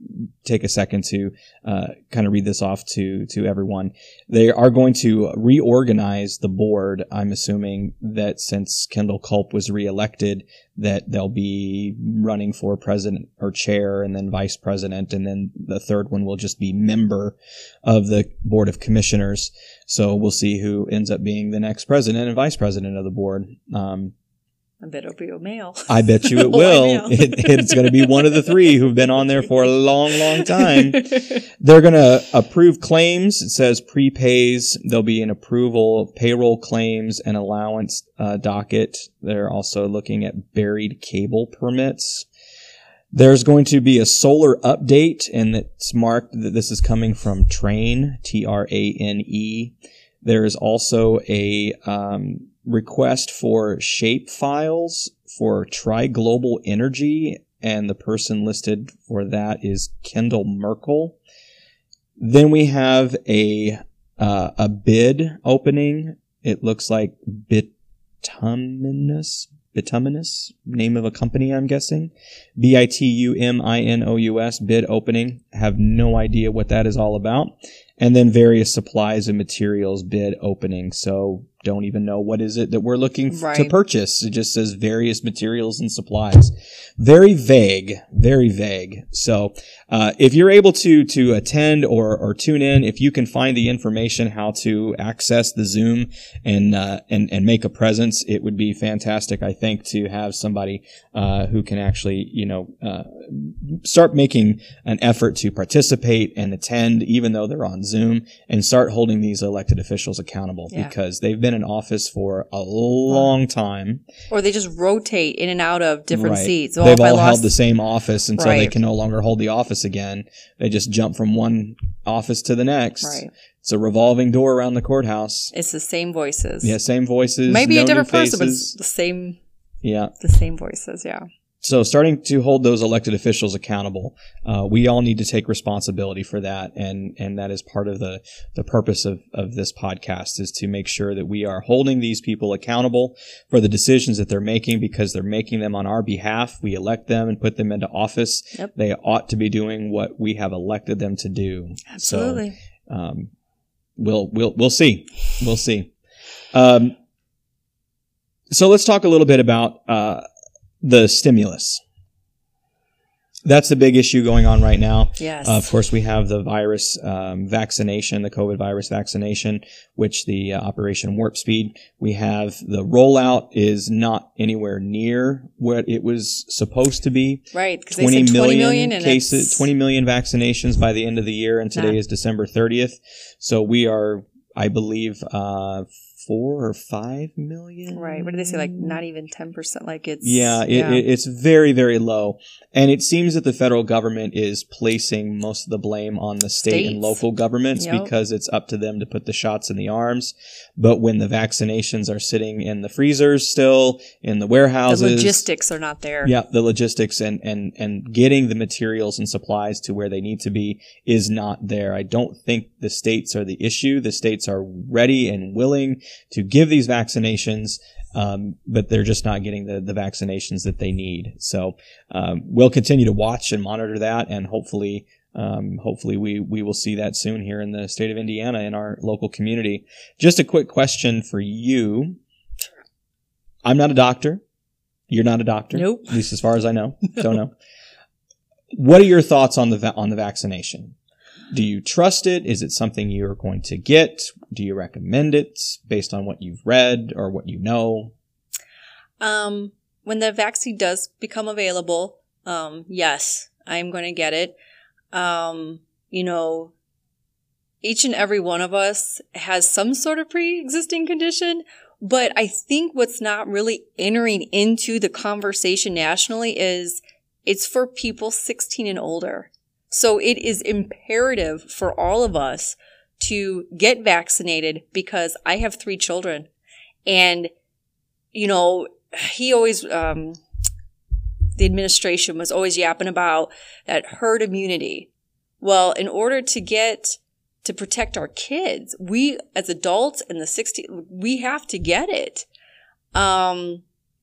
take a second to uh, kind of read this off to to everyone. They are going to reorganize the board. I'm assuming that since Kendall Culp was reelected, that they'll be running for president or chair and then vice president, and then the third one will just be member of the board of commissioners. So we'll see who ends up being the next president and vice president of the board. Um, I bet it'll be a male. I bet you it will. it, it's going to be one of the three who've been on there for a long, long time. They're going to approve claims. It says prepays. There'll be an approval of payroll claims and allowance uh, docket. They're also looking at buried cable permits. There's going to be a solar update, and it's marked that this is coming from Trane, T R A N E. There is also a um, request for shape files for Tri-Global Energy, and the person listed for that is Kendall Merkel. Then we have a uh, a bid opening. It looks like Bituminous, Bituminous, name of a company, I'm guessing. B I T U M I N O U S, bid opening. Have no idea what that is all about. And then various supplies and materials bid opening. So don't even know what is it that we're looking f- right. to purchase. It just says various materials and supplies. Very vague, very vague. So uh, if you're able to to attend or or tune in, if you can find the information how to access the Zoom and uh, and and make a presence, it would be fantastic. I think to have somebody uh, who can actually you know uh, start making an effort to participate and attend, even though they're on Zoom, and start holding these elected officials accountable yeah. because they've been in office for a long time. Or they just rotate in and out of different right. seats. Well, they've all lost... held the same office until right. they can no longer hold the office again. They just jump from one office to the next. Right. It's a revolving door around the courthouse. It's the same voices. Yeah, same voices. Maybe no a different new person, but faces. it's the same. Yeah. The same voices, yeah. So starting to hold those elected officials accountable, uh, we all need to take responsibility for that. And, and that is part of the, the purpose of, of this podcast, is to make sure that we are holding these people accountable for the decisions that they're making, because they're making them on our behalf. We elect them and put them into office. Yep. They ought to be doing what we have elected them to do. Absolutely. So, um, we'll, we'll, we'll see. We'll see. Um, so let's talk a little bit about, uh, the stimulus. That's the big issue going on right now. Yes. Uh, of course, we have the virus um, vaccination, the COVID virus vaccination, which the uh, Operation Warp Speed. We have the rollout is not anywhere near what it was supposed to be. Right, because they said twenty million and cases, it's... twenty million vaccinations by the end of the year, and today nah. is December thirtieth. So we are, I believe, uh, four or five million. Right. What did they say? Like not even ten percent. Like it's. Yeah, it, yeah. It, it's very, very low. And it seems that the federal government is placing most of the blame on the state States. and local governments Yep. because it's up to them to put the shots in the arms. But when the vaccinations are sitting in the freezers still, in the warehouses. The logistics are not there. Yeah, the logistics and, and, and getting the materials and supplies to where they need to be is not there. I don't think the states are the issue. The states are ready and willing to give these vaccinations, um, but they're just not getting the, the vaccinations that they need. So um, we'll continue to watch and monitor that, and hopefully um, hopefully we, we will see that soon here in the state of Indiana in our local community. Just a quick question for you. I'm not a doctor. You're not a doctor. Nope. At least as far as I know. Don't know. What are your thoughts on the va- on the vaccination? Do you trust it? Is it something you're going to get? Do you recommend it based on what you've read or what you know? Um, when the vaccine does become available, um, yes, I'm going to get it. Um, you know, each and every one of us has some sort of pre-existing condition, but I think what's not really entering into the conversation nationally is it's for people sixteen and older. So it is imperative for all of us to get vaccinated, because I have three children. And, you know, he always, um, the administration was always yapping about that herd immunity. Well, in order to get, to protect our kids, we as adults in the sixties, we have to get it. Um,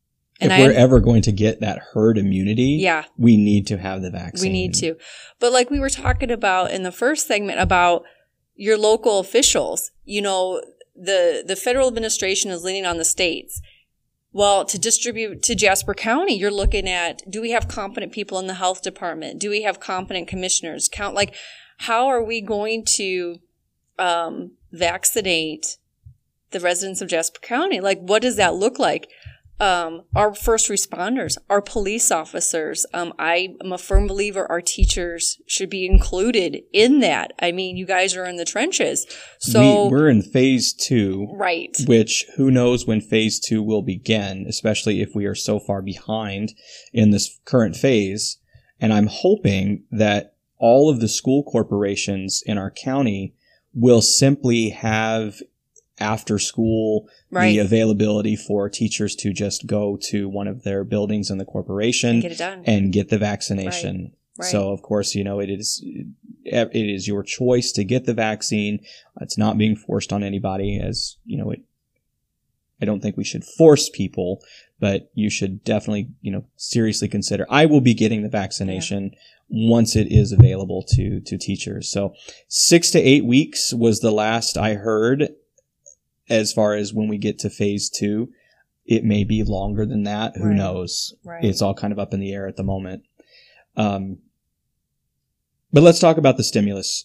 And if I, we're ever going to get that herd immunity, yeah, we need to have the vaccine. We need to. But like we were talking about in the first segment about your local officials, you know, the, the federal administration is leaning on the states. Well, to distribute to Jasper County, you're looking at, do we have competent people in the health department? Do we have competent commissioners? Count like, how are we going to um, vaccinate the residents of Jasper County? Like, what does that look like? Um, our first responders, our police officers. Um, I am a firm believer our teachers should be included in that. I mean, you guys are in the trenches. So we, we're in phase two. Right. Which who knows when phase two will begin, especially if we are so far behind in this current phase. And I'm hoping that all of the school corporations in our county will simply have after school, right. the availability for teachers to just go to one of their buildings in the corporation and get it done and get the vaccination. Right. Right. So, of course, you know, it is, it is your choice to get the vaccine. It's not being forced on anybody, as, you know, it, I don't think we should force people, but you should definitely, you know, seriously consider. I will be getting the vaccination yeah. once it is available to, to teachers. So six to eight weeks was the last I heard. As far as when we get to phase two, it may be longer than that. Who right. knows? Right. It's all kind of up in the air at the moment. Um, but let's talk about the stimulus.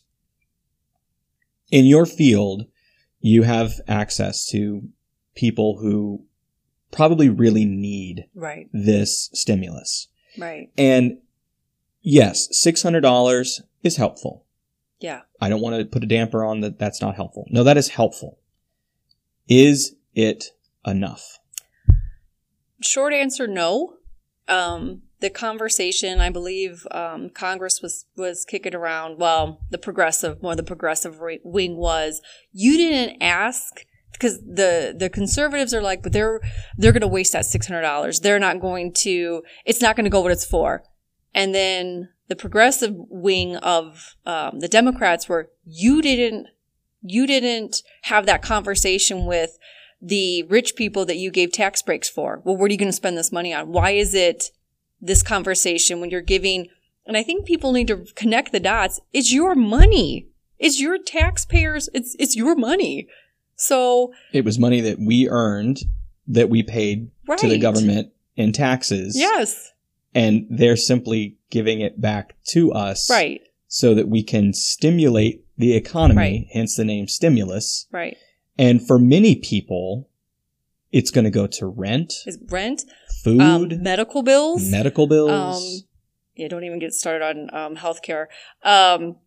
In your field, you have access to people who probably really need right. this stimulus. Right. And yes, six hundred dollars is helpful. Yeah. I don't want to put a damper on that. That's not helpful. No, that is helpful. Is it enough? Short answer, no. Um, the conversation, I believe, um, Congress was, was kicking around. Well, the progressive, more the progressive wing was, you didn't ask, because the, the conservatives are like, but they're, they're going to waste that six hundred dollars. They're not going to, it's not going to go what it's for. And then the progressive wing of, um, the Democrats were, you didn't, You didn't have that conversation with the rich people that you gave tax breaks for. Well, what are you going to spend this money on? Why is it this conversation when you're giving? And I think people need to connect the dots. It's your money. It's your taxpayers. It's it's your money. So it was money that we earned, that we paid right. to the government in taxes. Yes. And they're simply giving it back to us. Right. So that we can stimulate the economy, right. hence the name stimulus. Right. And for many people, it's going to go to rent. Is rent, food, um, medical bills, medical bills. Um, yeah, don't even get started on um, healthcare. Um,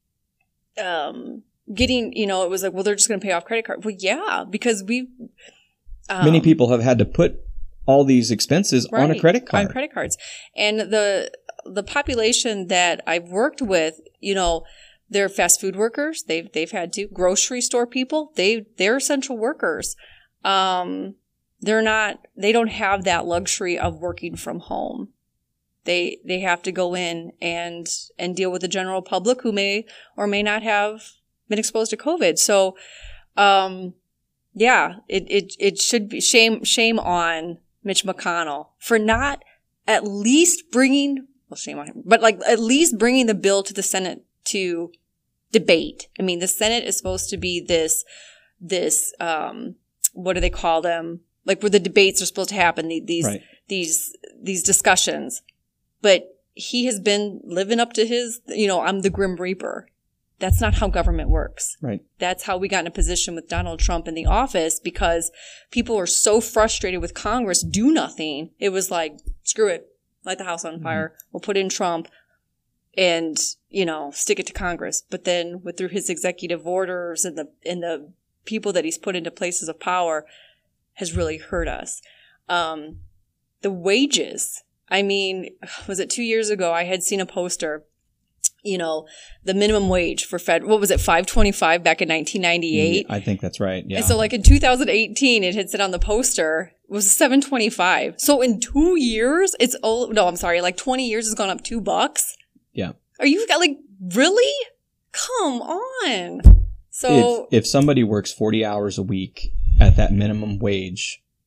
um, getting, you know, it was like, well, they're just going to pay off credit card. Well, yeah, because we. Um, many people have had to put all these expenses right, on a credit card. On credit cards, and the the population that I've worked with, you know. They're fast food workers. They've they've had to grocery store people. They they're essential workers. Um, they're not. They don't have that luxury of working from home. They they have to go in and and deal with the general public who may or may not have been exposed to COVID. So, um, yeah, it it it should be shame shame on Mitch McConnell for not at least bringing. Well, shame on him, but like at least bringing the bill to the Senate to debate. I mean, the Senate is supposed to be this, this, um, what do they call them? Like where the debates are supposed to happen, these, right. these, these discussions. But he has been living up to his, you know, I'm the Grim Reaper. That's not how government works. Right. That's how we got in a position with Donald Trump in the office because people were so frustrated with Congress do nothing. It was like, screw it. Light the house on fire. Mm-hmm. We'll put in Trump. And, you know, stick it to Congress. But then with through his executive orders and the and the people that he's put into places of power has really hurt us. Um, the wages. I mean, was it two years ago? I had seen a poster, you know, the minimum wage for Fed, what was it, five twenty-five back in nineteen ninety-eight? I think that's right. Yeah. And so like in two thousand eighteen, it had said on the poster, it was seven twenty-five. So in two years, it's, oh, no, I'm sorry, like twenty years has gone up two bucks. Yeah. Are you like, really? Come on. So if, if somebody works forty hours a week at that minimum wage,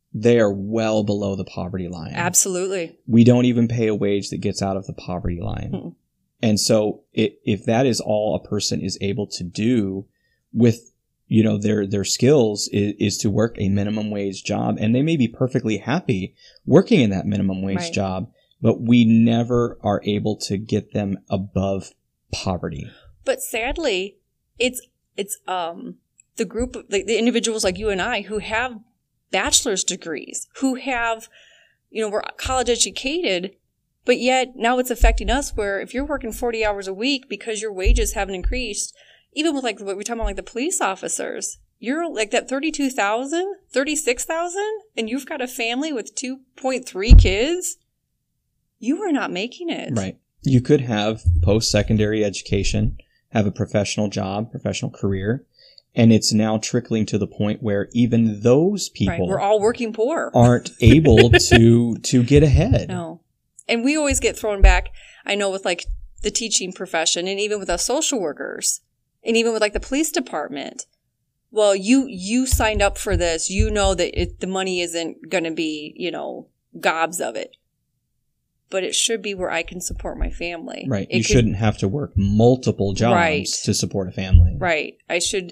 they are well below the poverty line. Absolutely. We don't even pay a wage that gets out of the poverty line. Mm-mm. And so it, if that is all a person is able to do with, you know, their, their skills is, is to work a minimum wage job, and they may be perfectly happy working in that minimum wage right. job, but we never are able to get them above poverty. But sadly, it's, it's, um, the group of the, the individuals like you and I who have bachelor's degrees, who have, you know, we're college educated, but yet now it's affecting us where if you're working forty hours a week because your wages haven't increased, even with like what we're talking about, like the police officers, you're like that thirty-two thousand, thirty-six thousand, and you've got a family with two point three kids, you are not making it. Right. You could have post-secondary education, have a professional job, professional career, and it's now trickling to the point where even those people right. We're all working poor. aren't able to to get ahead. No. And we always get thrown back, I know, with like the teaching profession and even with us social workers and even with like the police department. Well, you you signed up for this. You know that it, the money isn't going to be, you know, gobs of it. But it should be where I can support my family. Right. It you could, shouldn't have to work multiple jobs right. to support a family. Right. I should.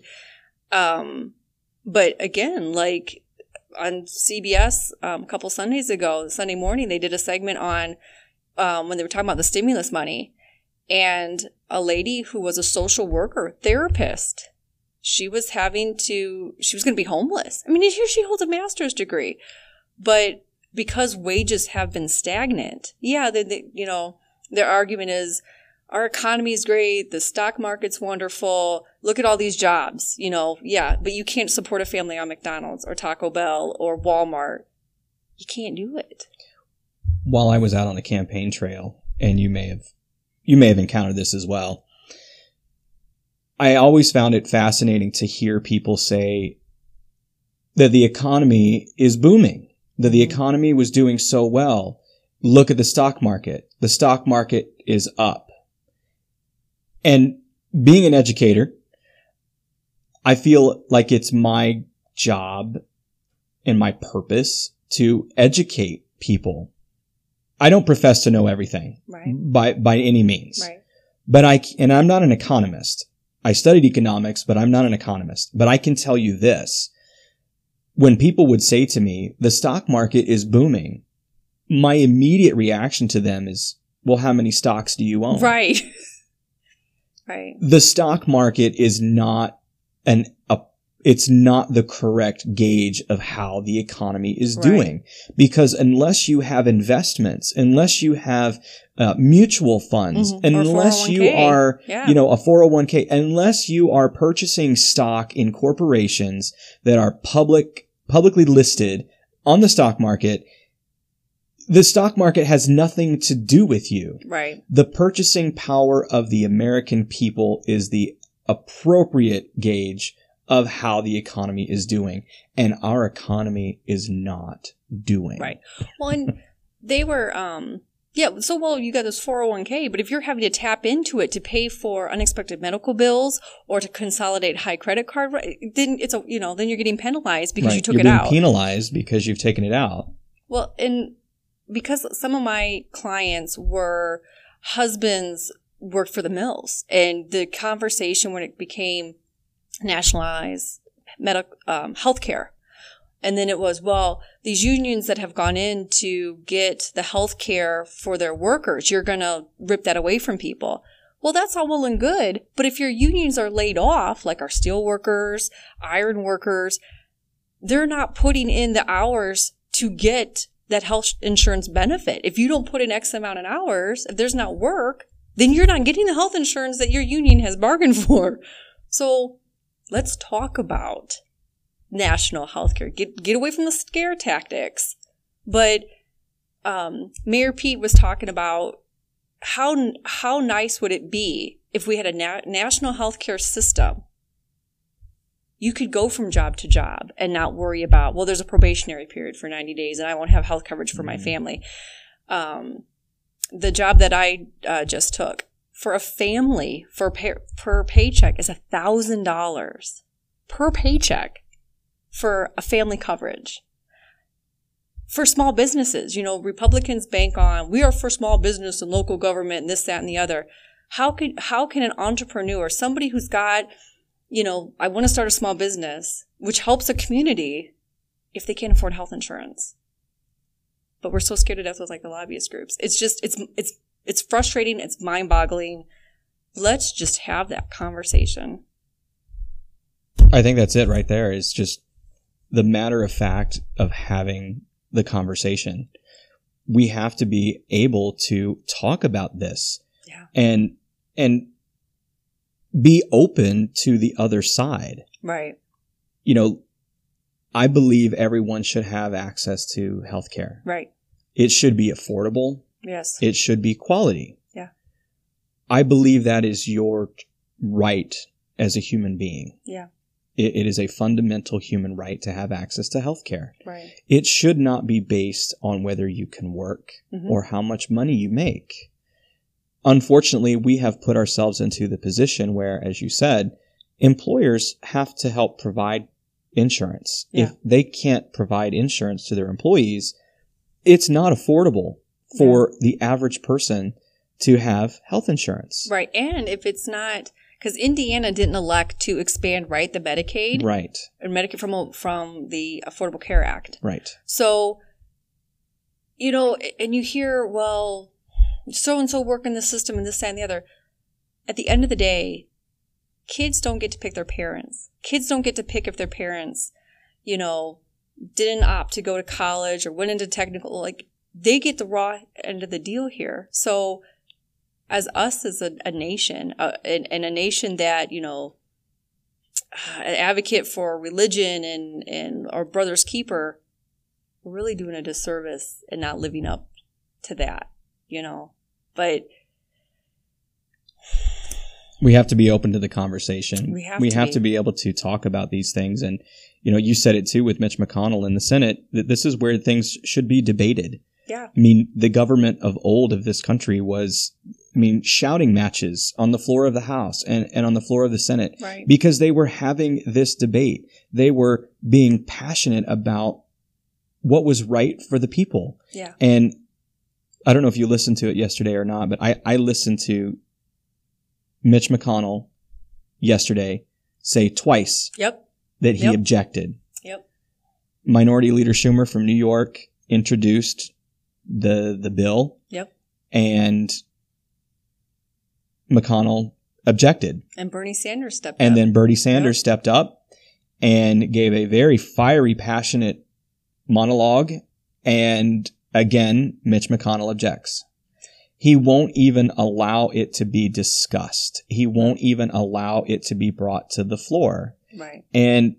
Um, but again, like on C B S um, a couple Sundays ago, Sunday morning, they did a segment on um, when they were talking about the stimulus money. And a lady who was a social worker, therapist, she was having to, she was going to be homeless. I mean, here she holds a master's degree. But because wages have been stagnant, yeah, they, they, you know, their argument is our economy is great, the stock market's wonderful, look at all these jobs, you know, yeah, but you can't support a family on McDonald's or Taco Bell or Walmart. You can't do it. While I was out on the campaign trail, and you may have, you may have encountered this as well, I always found it fascinating to hear people say that the economy is booming, that the economy was doing so well. Look at the stock market. The stock market is up. And being an educator, I feel like it's my job and my purpose to educate people. I don't profess to know everything right. by, by any means, right. but I, and I'm not an economist. I studied economics, but I'm not an economist. But I can tell you this. When people would say to me, the stock market is booming, my immediate reaction to them is, well, how many stocks do you own? Right. Right. The stock market is not an, a, it's not the correct gauge of how the economy is doing. Right. Because unless you have investments, unless you have uh, mutual funds, mm-hmm. unless you are, yeah. you know, a four oh one k, unless you are purchasing stock in corporations that are public, publicly listed on the stock market, the stock market has nothing to do with you. Right. The purchasing power of the American people is the appropriate gauge of how the economy is doing. And our economy is not doing. Right. Well, and they were, um, yeah, so well, you got this four oh one k, but if you're having to tap into it to pay for unexpected medical bills or to consolidate high credit card, then it's a, you know, then you're getting penalized because right. you took you're it out. You're being penalized because you've taken it out. Well, and because some of my clients were husbands worked for the mills, and the conversation when it became nationalized medical um, healthcare, and then it was, well, these unions that have gone in to get the healthcare for their workers, you're going to rip that away from people. Well, that's all well and good, but if your unions are laid off, like our steel workers, iron workers, they're not putting in the hours to get that health insurance benefit. If you don't put in X amount of hours, if there's not work, then you're not getting the health insurance that your union has bargained for. So let's talk about national health care. Get, get away from the scare tactics. But um, Mayor Pete was talking about how how nice would it be if we had a na- national health care system. You could go from job to job and not worry about, well, there's a probationary period for ninety days and I won't have health coverage for my family. Um, the job that I uh, just took for a family for pay- per paycheck is one thousand dollars per paycheck for a family coverage. for small businesses. You know, Republicans bank on, we are for small business and local government and this, that, and the other. How could, how can an entrepreneur, somebody who's got, you know, I want to start a small business, which helps a community, if they can't afford health insurance? But we're so scared to death with like the lobbyist groups. It's just, it's, it's, it's frustrating. It's mind boggling. Let's just have that conversation. I think that's it right there, is just the matter of fact of having the conversation. We have to be able to talk about this yeah. and, and be open to the other side. Right. You know, I believe everyone should have access to healthcare. Right. It should be affordable. Yes. It should be quality. Yeah. I believe that is your right as a human being. Yeah. It, it is a fundamental human right to have access to healthcare. Right. It should not be based on whether you can work mm-hmm. or how much money you make. Unfortunately, we have put ourselves into the position where, as you said, employers have to help provide insurance. Yeah. If they can't provide insurance to their employees, it's not affordable for yeah. the average person to have health insurance. Right. And if it's not, because Indiana didn't elect to expand, right, the Medicaid. Right. And Medicaid from, from the Affordable Care Act. Right. So, you know, and you hear, well, so-and-so work in the system and this, that, and the other. At the end of the day, kids don't get to pick their parents. Kids don't get to pick if their parents, you know, didn't opt to go to college or went into technical. Like, they get the raw end of the deal here. So as us as a, a nation, uh, and, and a nation that, you know, an advocate for religion and, and our brother's keeper, we're really doing a disservice and not living up to that, you know. But we have to be open to the conversation. We have, we to, have be. to be able to talk about these things. And, you know, you said it too with Mitch McConnell in the Senate, that this is where things should be debated. Yeah. I mean, the government of old of this country was, I mean, shouting matches on the floor of the House and, and on the floor of the Senate. Right. Because they were having this debate. They were being passionate about what was right for the people. Yeah. And I don't know if you listened to it yesterday or not, but I, I listened to Mitch McConnell yesterday say twice yep. that he yep. objected. Yep. Minority Leader Schumer from New York introduced the the bill. Yep. And McConnell objected. And Bernie Sanders stepped and up. And then Bernie Sanders yep. stepped up and gave a very fiery, passionate monologue. And again, Mitch McConnell objects. He won't even allow it to be discussed. He won't even allow it to be brought to the floor. Right. And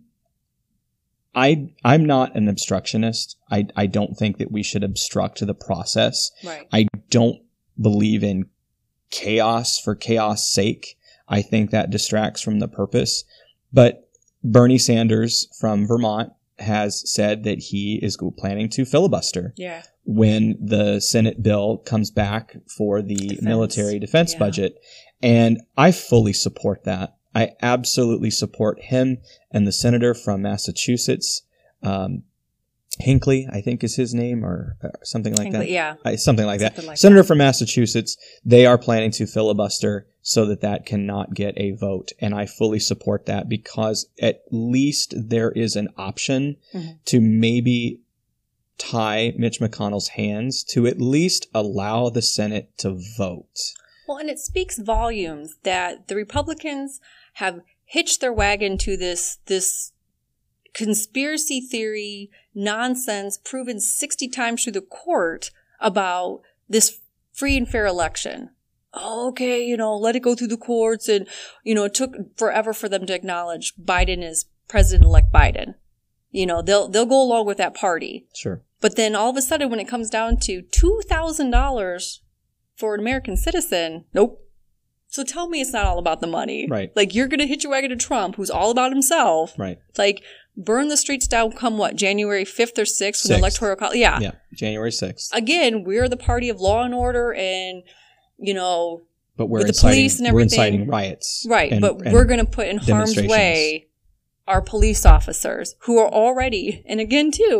I, I'm not an obstructionist. I, I don't think that we should obstruct the process. Right. I don't believe in chaos for chaos' sake. I think that distracts from the purpose. But Bernie Sanders from Vermont has said that he is planning to filibuster. Yeah. When the Senate bill comes back for the defense. military defense yeah. budget. And I fully support that. I absolutely support him and the senator from Massachusetts, um, Hinckley, I think is his name, or uh, something like Hinckley, that. Yeah. Uh, something like something that. Like senator that. from Massachusetts, they are planning to filibuster so that that cannot get a vote. And I fully support that because at least there is an option mm-hmm. to maybe tie Mitch McConnell's hands to at least allow the Senate to vote. Well, and it speaks volumes that the Republicans have hitched their wagon to this this conspiracy theory nonsense proven sixty times through the court about this free and fair election. Oh, okay, you know, let it go through the courts. And, you know, it took forever for them to acknowledge Biden is President-elect Biden. You know, they'll they'll go along with that party. Sure. But then all of a sudden when it comes down to two thousand dollars for an American citizen, nope. So tell me it's not all about the money. Right. Like, you're going to hitch your wagon to Trump, who's all about himself. Right. Like, burn the streets down come what, January fifth or sixth when the electoral college. Yeah. Yeah. January sixth. Again, we're the party of law and order and, you know, but we're with the inciting, police and everything. We're inciting riots. Right. And, but and we're going to put in harm's way our police officers who are already, and again, too,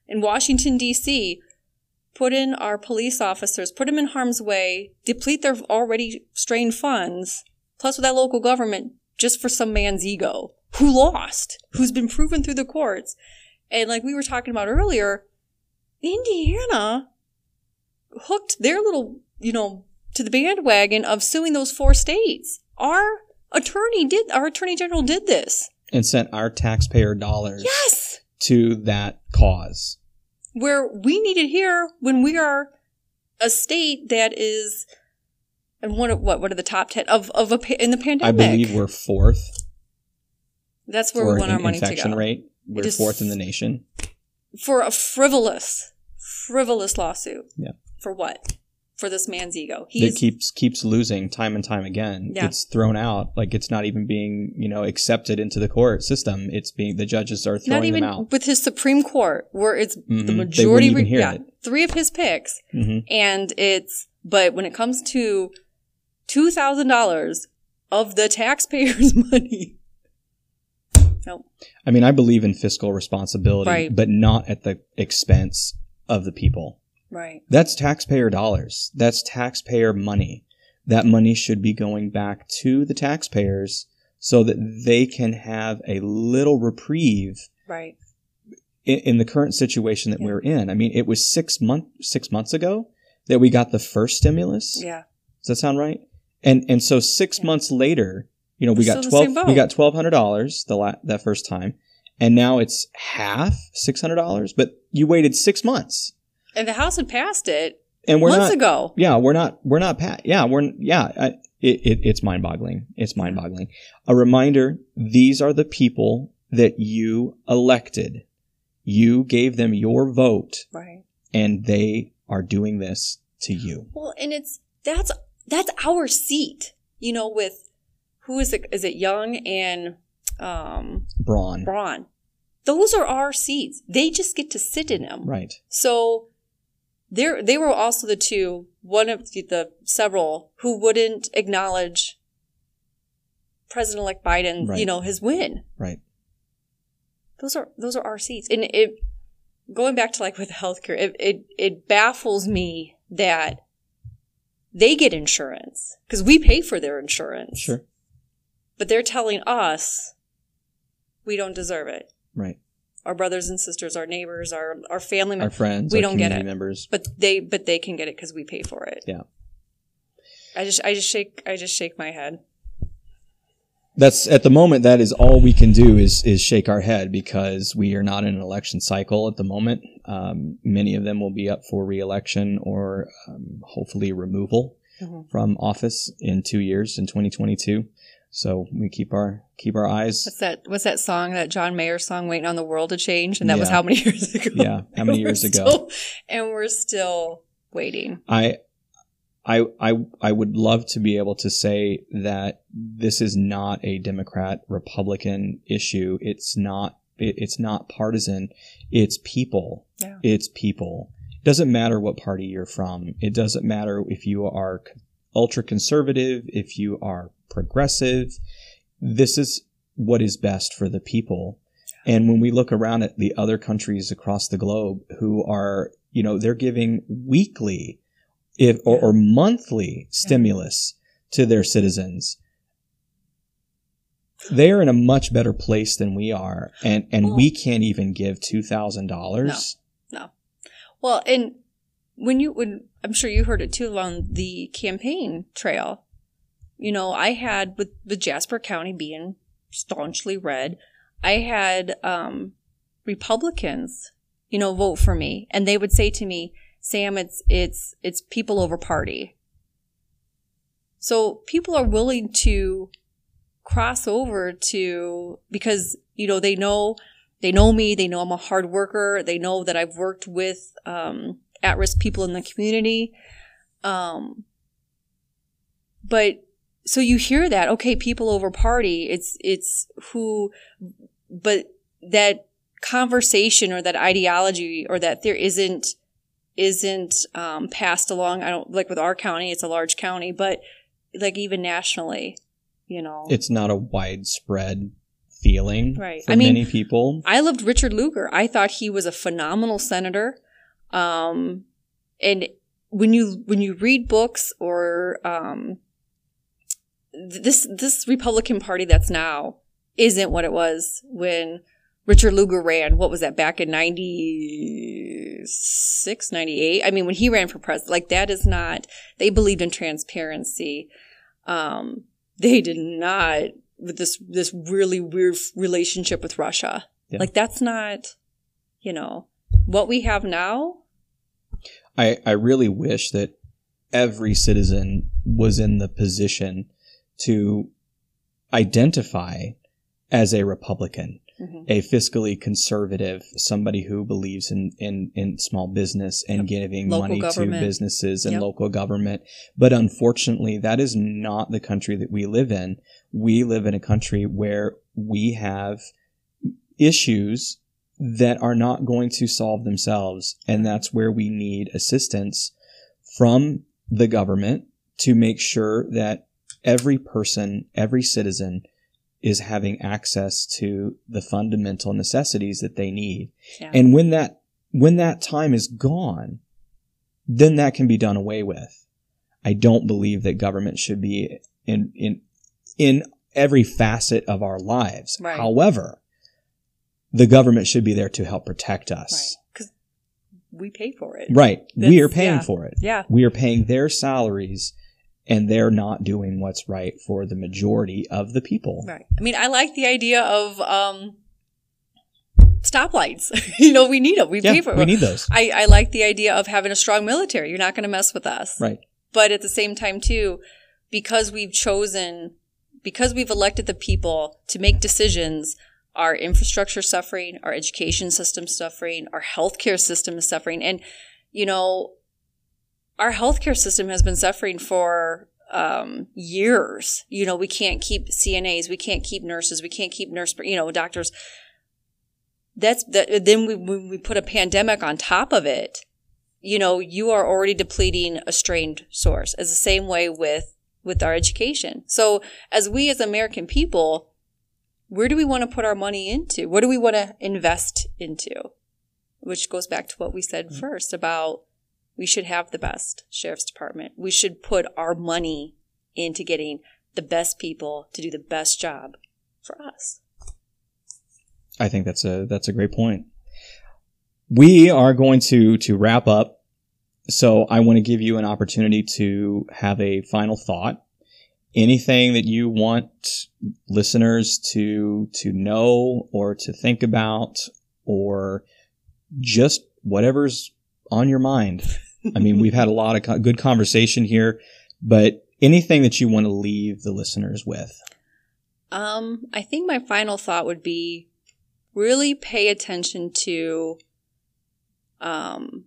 in Washington, D C, put in our police officers, put them in harm's way, deplete their already strained funds, plus with that local government, just for some man's ego who lost, who's been proven through the courts. And like we were talking about earlier, Indiana hooked their little, you know, to the bandwagon of suing those four states. Our attorney did, our attorney general did this. And sent our taxpayer dollars yes. to that cause. Where we need it here when we are a state that is, and what, what, what are the top ten of, of a, in the pandemic? I believe we're fourth. That's where we want our money to go. Infection rate. We're fourth in the nation. For a frivolous, frivolous lawsuit. Yeah. For what? For this man's ego. He's, that keeps keeps losing time and time again. Yeah. It's thrown out. Like it's not even being, you know, accepted into the court system. It's being, the judges are throwing not even them out. With his Supreme Court, where it's mm-hmm. the majority, they wouldn't even hear yeah, it. Three of his picks. Mm-hmm. And it's, but when it comes to two thousand dollars of the taxpayers' money. Nope. I mean, I believe in fiscal responsibility, right. but not at the expense of the people. Right. That's taxpayer dollars. That's taxpayer money. That money should be going back to the taxpayers so that they can have a little reprieve. Right. In, in the current situation that yeah. we're in. I mean, it was six month six months ago that we got the first stimulus. Yeah. Does that sound right? And and so six yeah. months later, you know, we We're got twelve. We got twelve hundred dollars the la- that first time, and now it's half six hundred dollars. But you waited six months, and the House had passed it and we're months not, ago. Yeah, we're not. We're not. Pa- yeah, we're. Yeah, I, it, it it's mind boggling. It's mind boggling. A reminder: these are the people that you elected. You gave them your vote, right? And they are doing this to you. Well, and it's that's that's our seat. You know, with. Who is it? Is it Young and um, Braun? Braun. Those are our seats. They just get to sit in them. Right. So they they were also the two, one of the, the several who wouldn't acknowledge President-elect Biden, right. you know, his win. Right. Those are those are our seats, and it going back to like with healthcare, it it, it baffles me that they get insurance because we pay for their insurance. Sure. But they're telling us we don't deserve it. Right. Our brothers and sisters, our neighbors, our our family members, our friends, we our don't get it. Members. But they but they can get it because we pay for it. Yeah. I just I just shake I just shake my head. That's at the moment. That is all we can do is is shake our head because we are not in an election cycle at the moment. Um, many of them will be up for re-election or um, hopefully removal mm-hmm. from office in two years in twenty twenty-two. So we keep our keep our eyes. What's that? What's that song? That John Mayer song, "Waiting on the World to Change," and that yeah. was how many years ago? Yeah, how many years still, ago? And we're still waiting. I, I, I, I would love to be able to say that this is not a Democrat Republican issue. It's not. It, it's not partisan. It's people. Yeah. It's people. It doesn't matter what party you're from. It doesn't matter if you are ultra conservative, if you are progressive. This is what is best for the people. And when we look around at the other countries across the globe who are, you know, they're giving weekly if or, or monthly stimulus to their citizens, they're in a much better place than we are. And, and well, we can't even give two thousand dollars. No, no. Well, and when you, when I'm sure you heard it too along the campaign trail, you know, I had with, with Jasper County being staunchly red, I had um, Republicans, you know, vote for me, and they would say to me, "Sam, it's it's it's people over party." So people are willing to cross over to because you know they know they know me, they know I'm a hard worker, they know that I've worked with um, at-risk people in the community, um, but. So you hear that, okay, people over party, it's, it's who, but that conversation or that ideology or that there isn't, isn't, um, passed along. I don't, like with our county, it's a large county, but like even nationally, you know. It's not a widespread feeling right. for I mean, many people. I loved Richard Lugar. I thought he was a phenomenal senator. Um, and when you when you read books or um, this this Republican Party that's now isn't what it was when Richard Lugar ran. What was that, back in ninety-six, ninety-eight? I mean, when he ran for president, like, that is not, they believed in transparency. Um, they did not with this, this really weird relationship with Russia. Yeah. Like, that's not, you know, what we have now. I, I really wish that every citizen was in the position to identify as a Republican. Mm-hmm. A fiscally conservative, somebody who believes in, in, in small business and yep. giving local money government. to businesses and yep. local government. But unfortunately, that is not the country that we live in. We live in a country where we have issues that are not going to solve themselves. And that's where we need assistance from the government to make sure that every person, every citizen is having access to the fundamental necessities that they need. Yeah. And when that, when that time is gone, then that can be done away with. I don't believe that government should be in, in, in every facet of our lives. Right. However, the government should be there to help protect us. Right. Because we pay for it. Right. That's, we are paying yeah. for it. Yeah. We are paying their salaries. And they're not doing what's right for the majority of the people. Right. I mean, I like the idea of um, stoplights. you know, we need them. We yeah, pay for it. We need those. I, I like the idea of having a strong military. You're not going to mess with us. Right. But at the same time, too, because we've chosen, because we've elected the people to make decisions, our infrastructure is suffering, our education system is suffering, our healthcare system is suffering. And, you know, our healthcare system has been suffering for um, years. You know, we can't keep C N As, we can't keep nurses, we can't keep nurse, you know, doctors. That's the, then we when we put a pandemic on top of it. You know, you are already depleting a strained source. It's the same way with with our education. So, as we as American people, where do we want to put our money into? What do we want to invest into? Which goes back to what we said mm-hmm. first about. We should have the best sheriff's department. We should put our money into getting the best people to do the best job for us. I think that's a that's a great point. We are going to to wrap up. So I want to give you an opportunity to have a final thought. Anything that you want listeners to to know or to think about, or just whatever's on your mind. I mean, we've had a lot of co- good conversation here, but anything that you want to leave the listeners with? Um, I think my final thought would be really pay attention to um,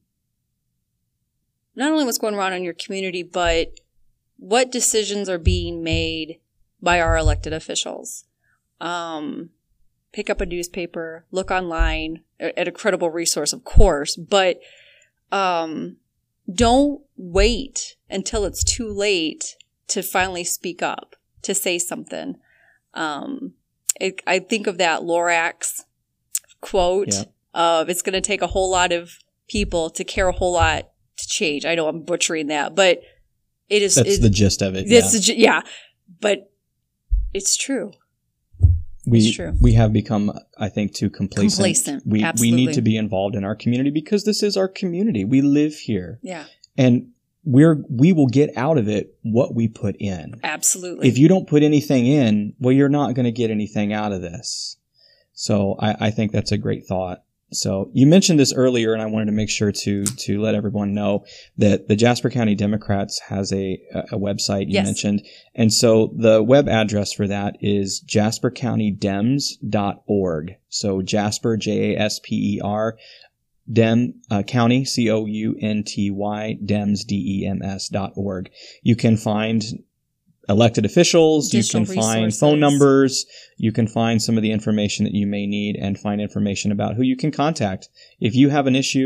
not only what's going on in your community, but what decisions are being made by our elected officials. Um, pick up a newspaper, look online at a credible resource, of course, but um, don't wait until it's too late to finally speak up, to say something. Um, it, I think of that Lorax quote yeah. of it's going to take a whole lot of people to care a whole lot to change. I know I'm butchering that, but it is. That's it, the gist of it. It's yeah. The, yeah, but it's true. We it's true. we have become, I think, too complacent. Complacent. We Absolutely. we need to be involved in our community because this is our community. We live here. Yeah. And we're we will get out of it what we put in. Absolutely. If you don't put anything in, well, you're not going to get anything out of this. So I, I think that's a great thought. So you mentioned this earlier, and I wanted to make sure to to let everyone know that the Jasper County Democrats has a a website you yes. mentioned. And so the web address for that is jasper county dems dot org. So Jasper, J A S P E R, Dem, uh, County, C O U N T Y, Dems, D E M S dot org. You can find elected officials, Additional you can find resources. Phone numbers, you can find some of the information that you may need and find information about who you can contact. If you have an issue,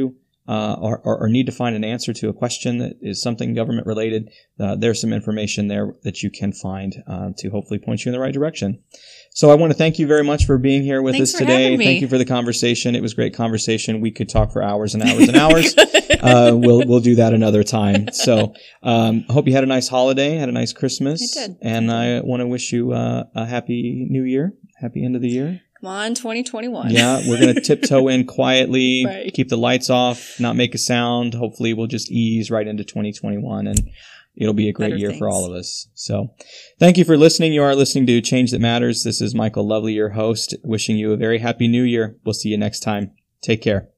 uh, or, or, or need to find an answer to a question that is something government related, uh, there's some information there that you can find uh, to hopefully point you in the right direction. So I want to thank you very much for being here with Thanks us for today. having me. Thank you for the conversation. It was great conversation. We could talk for hours and hours and hours. uh, we'll we'll do that another time. So um, I hope you had a nice holiday, had a nice Christmas. I did. And I want to wish you uh, a happy new year, happy end of the year. Come on, twenty twenty-one. Yeah, we're going to tiptoe in quietly, Right. keep the lights off, not make a sound. Hopefully we'll just ease right into twenty twenty-one and it'll be a great Better year things. for all of us. So thank you for listening. You are listening to Change That Matters. This is Michael Lovely, your host, wishing you a very happy new year. We'll see you next time. Take care.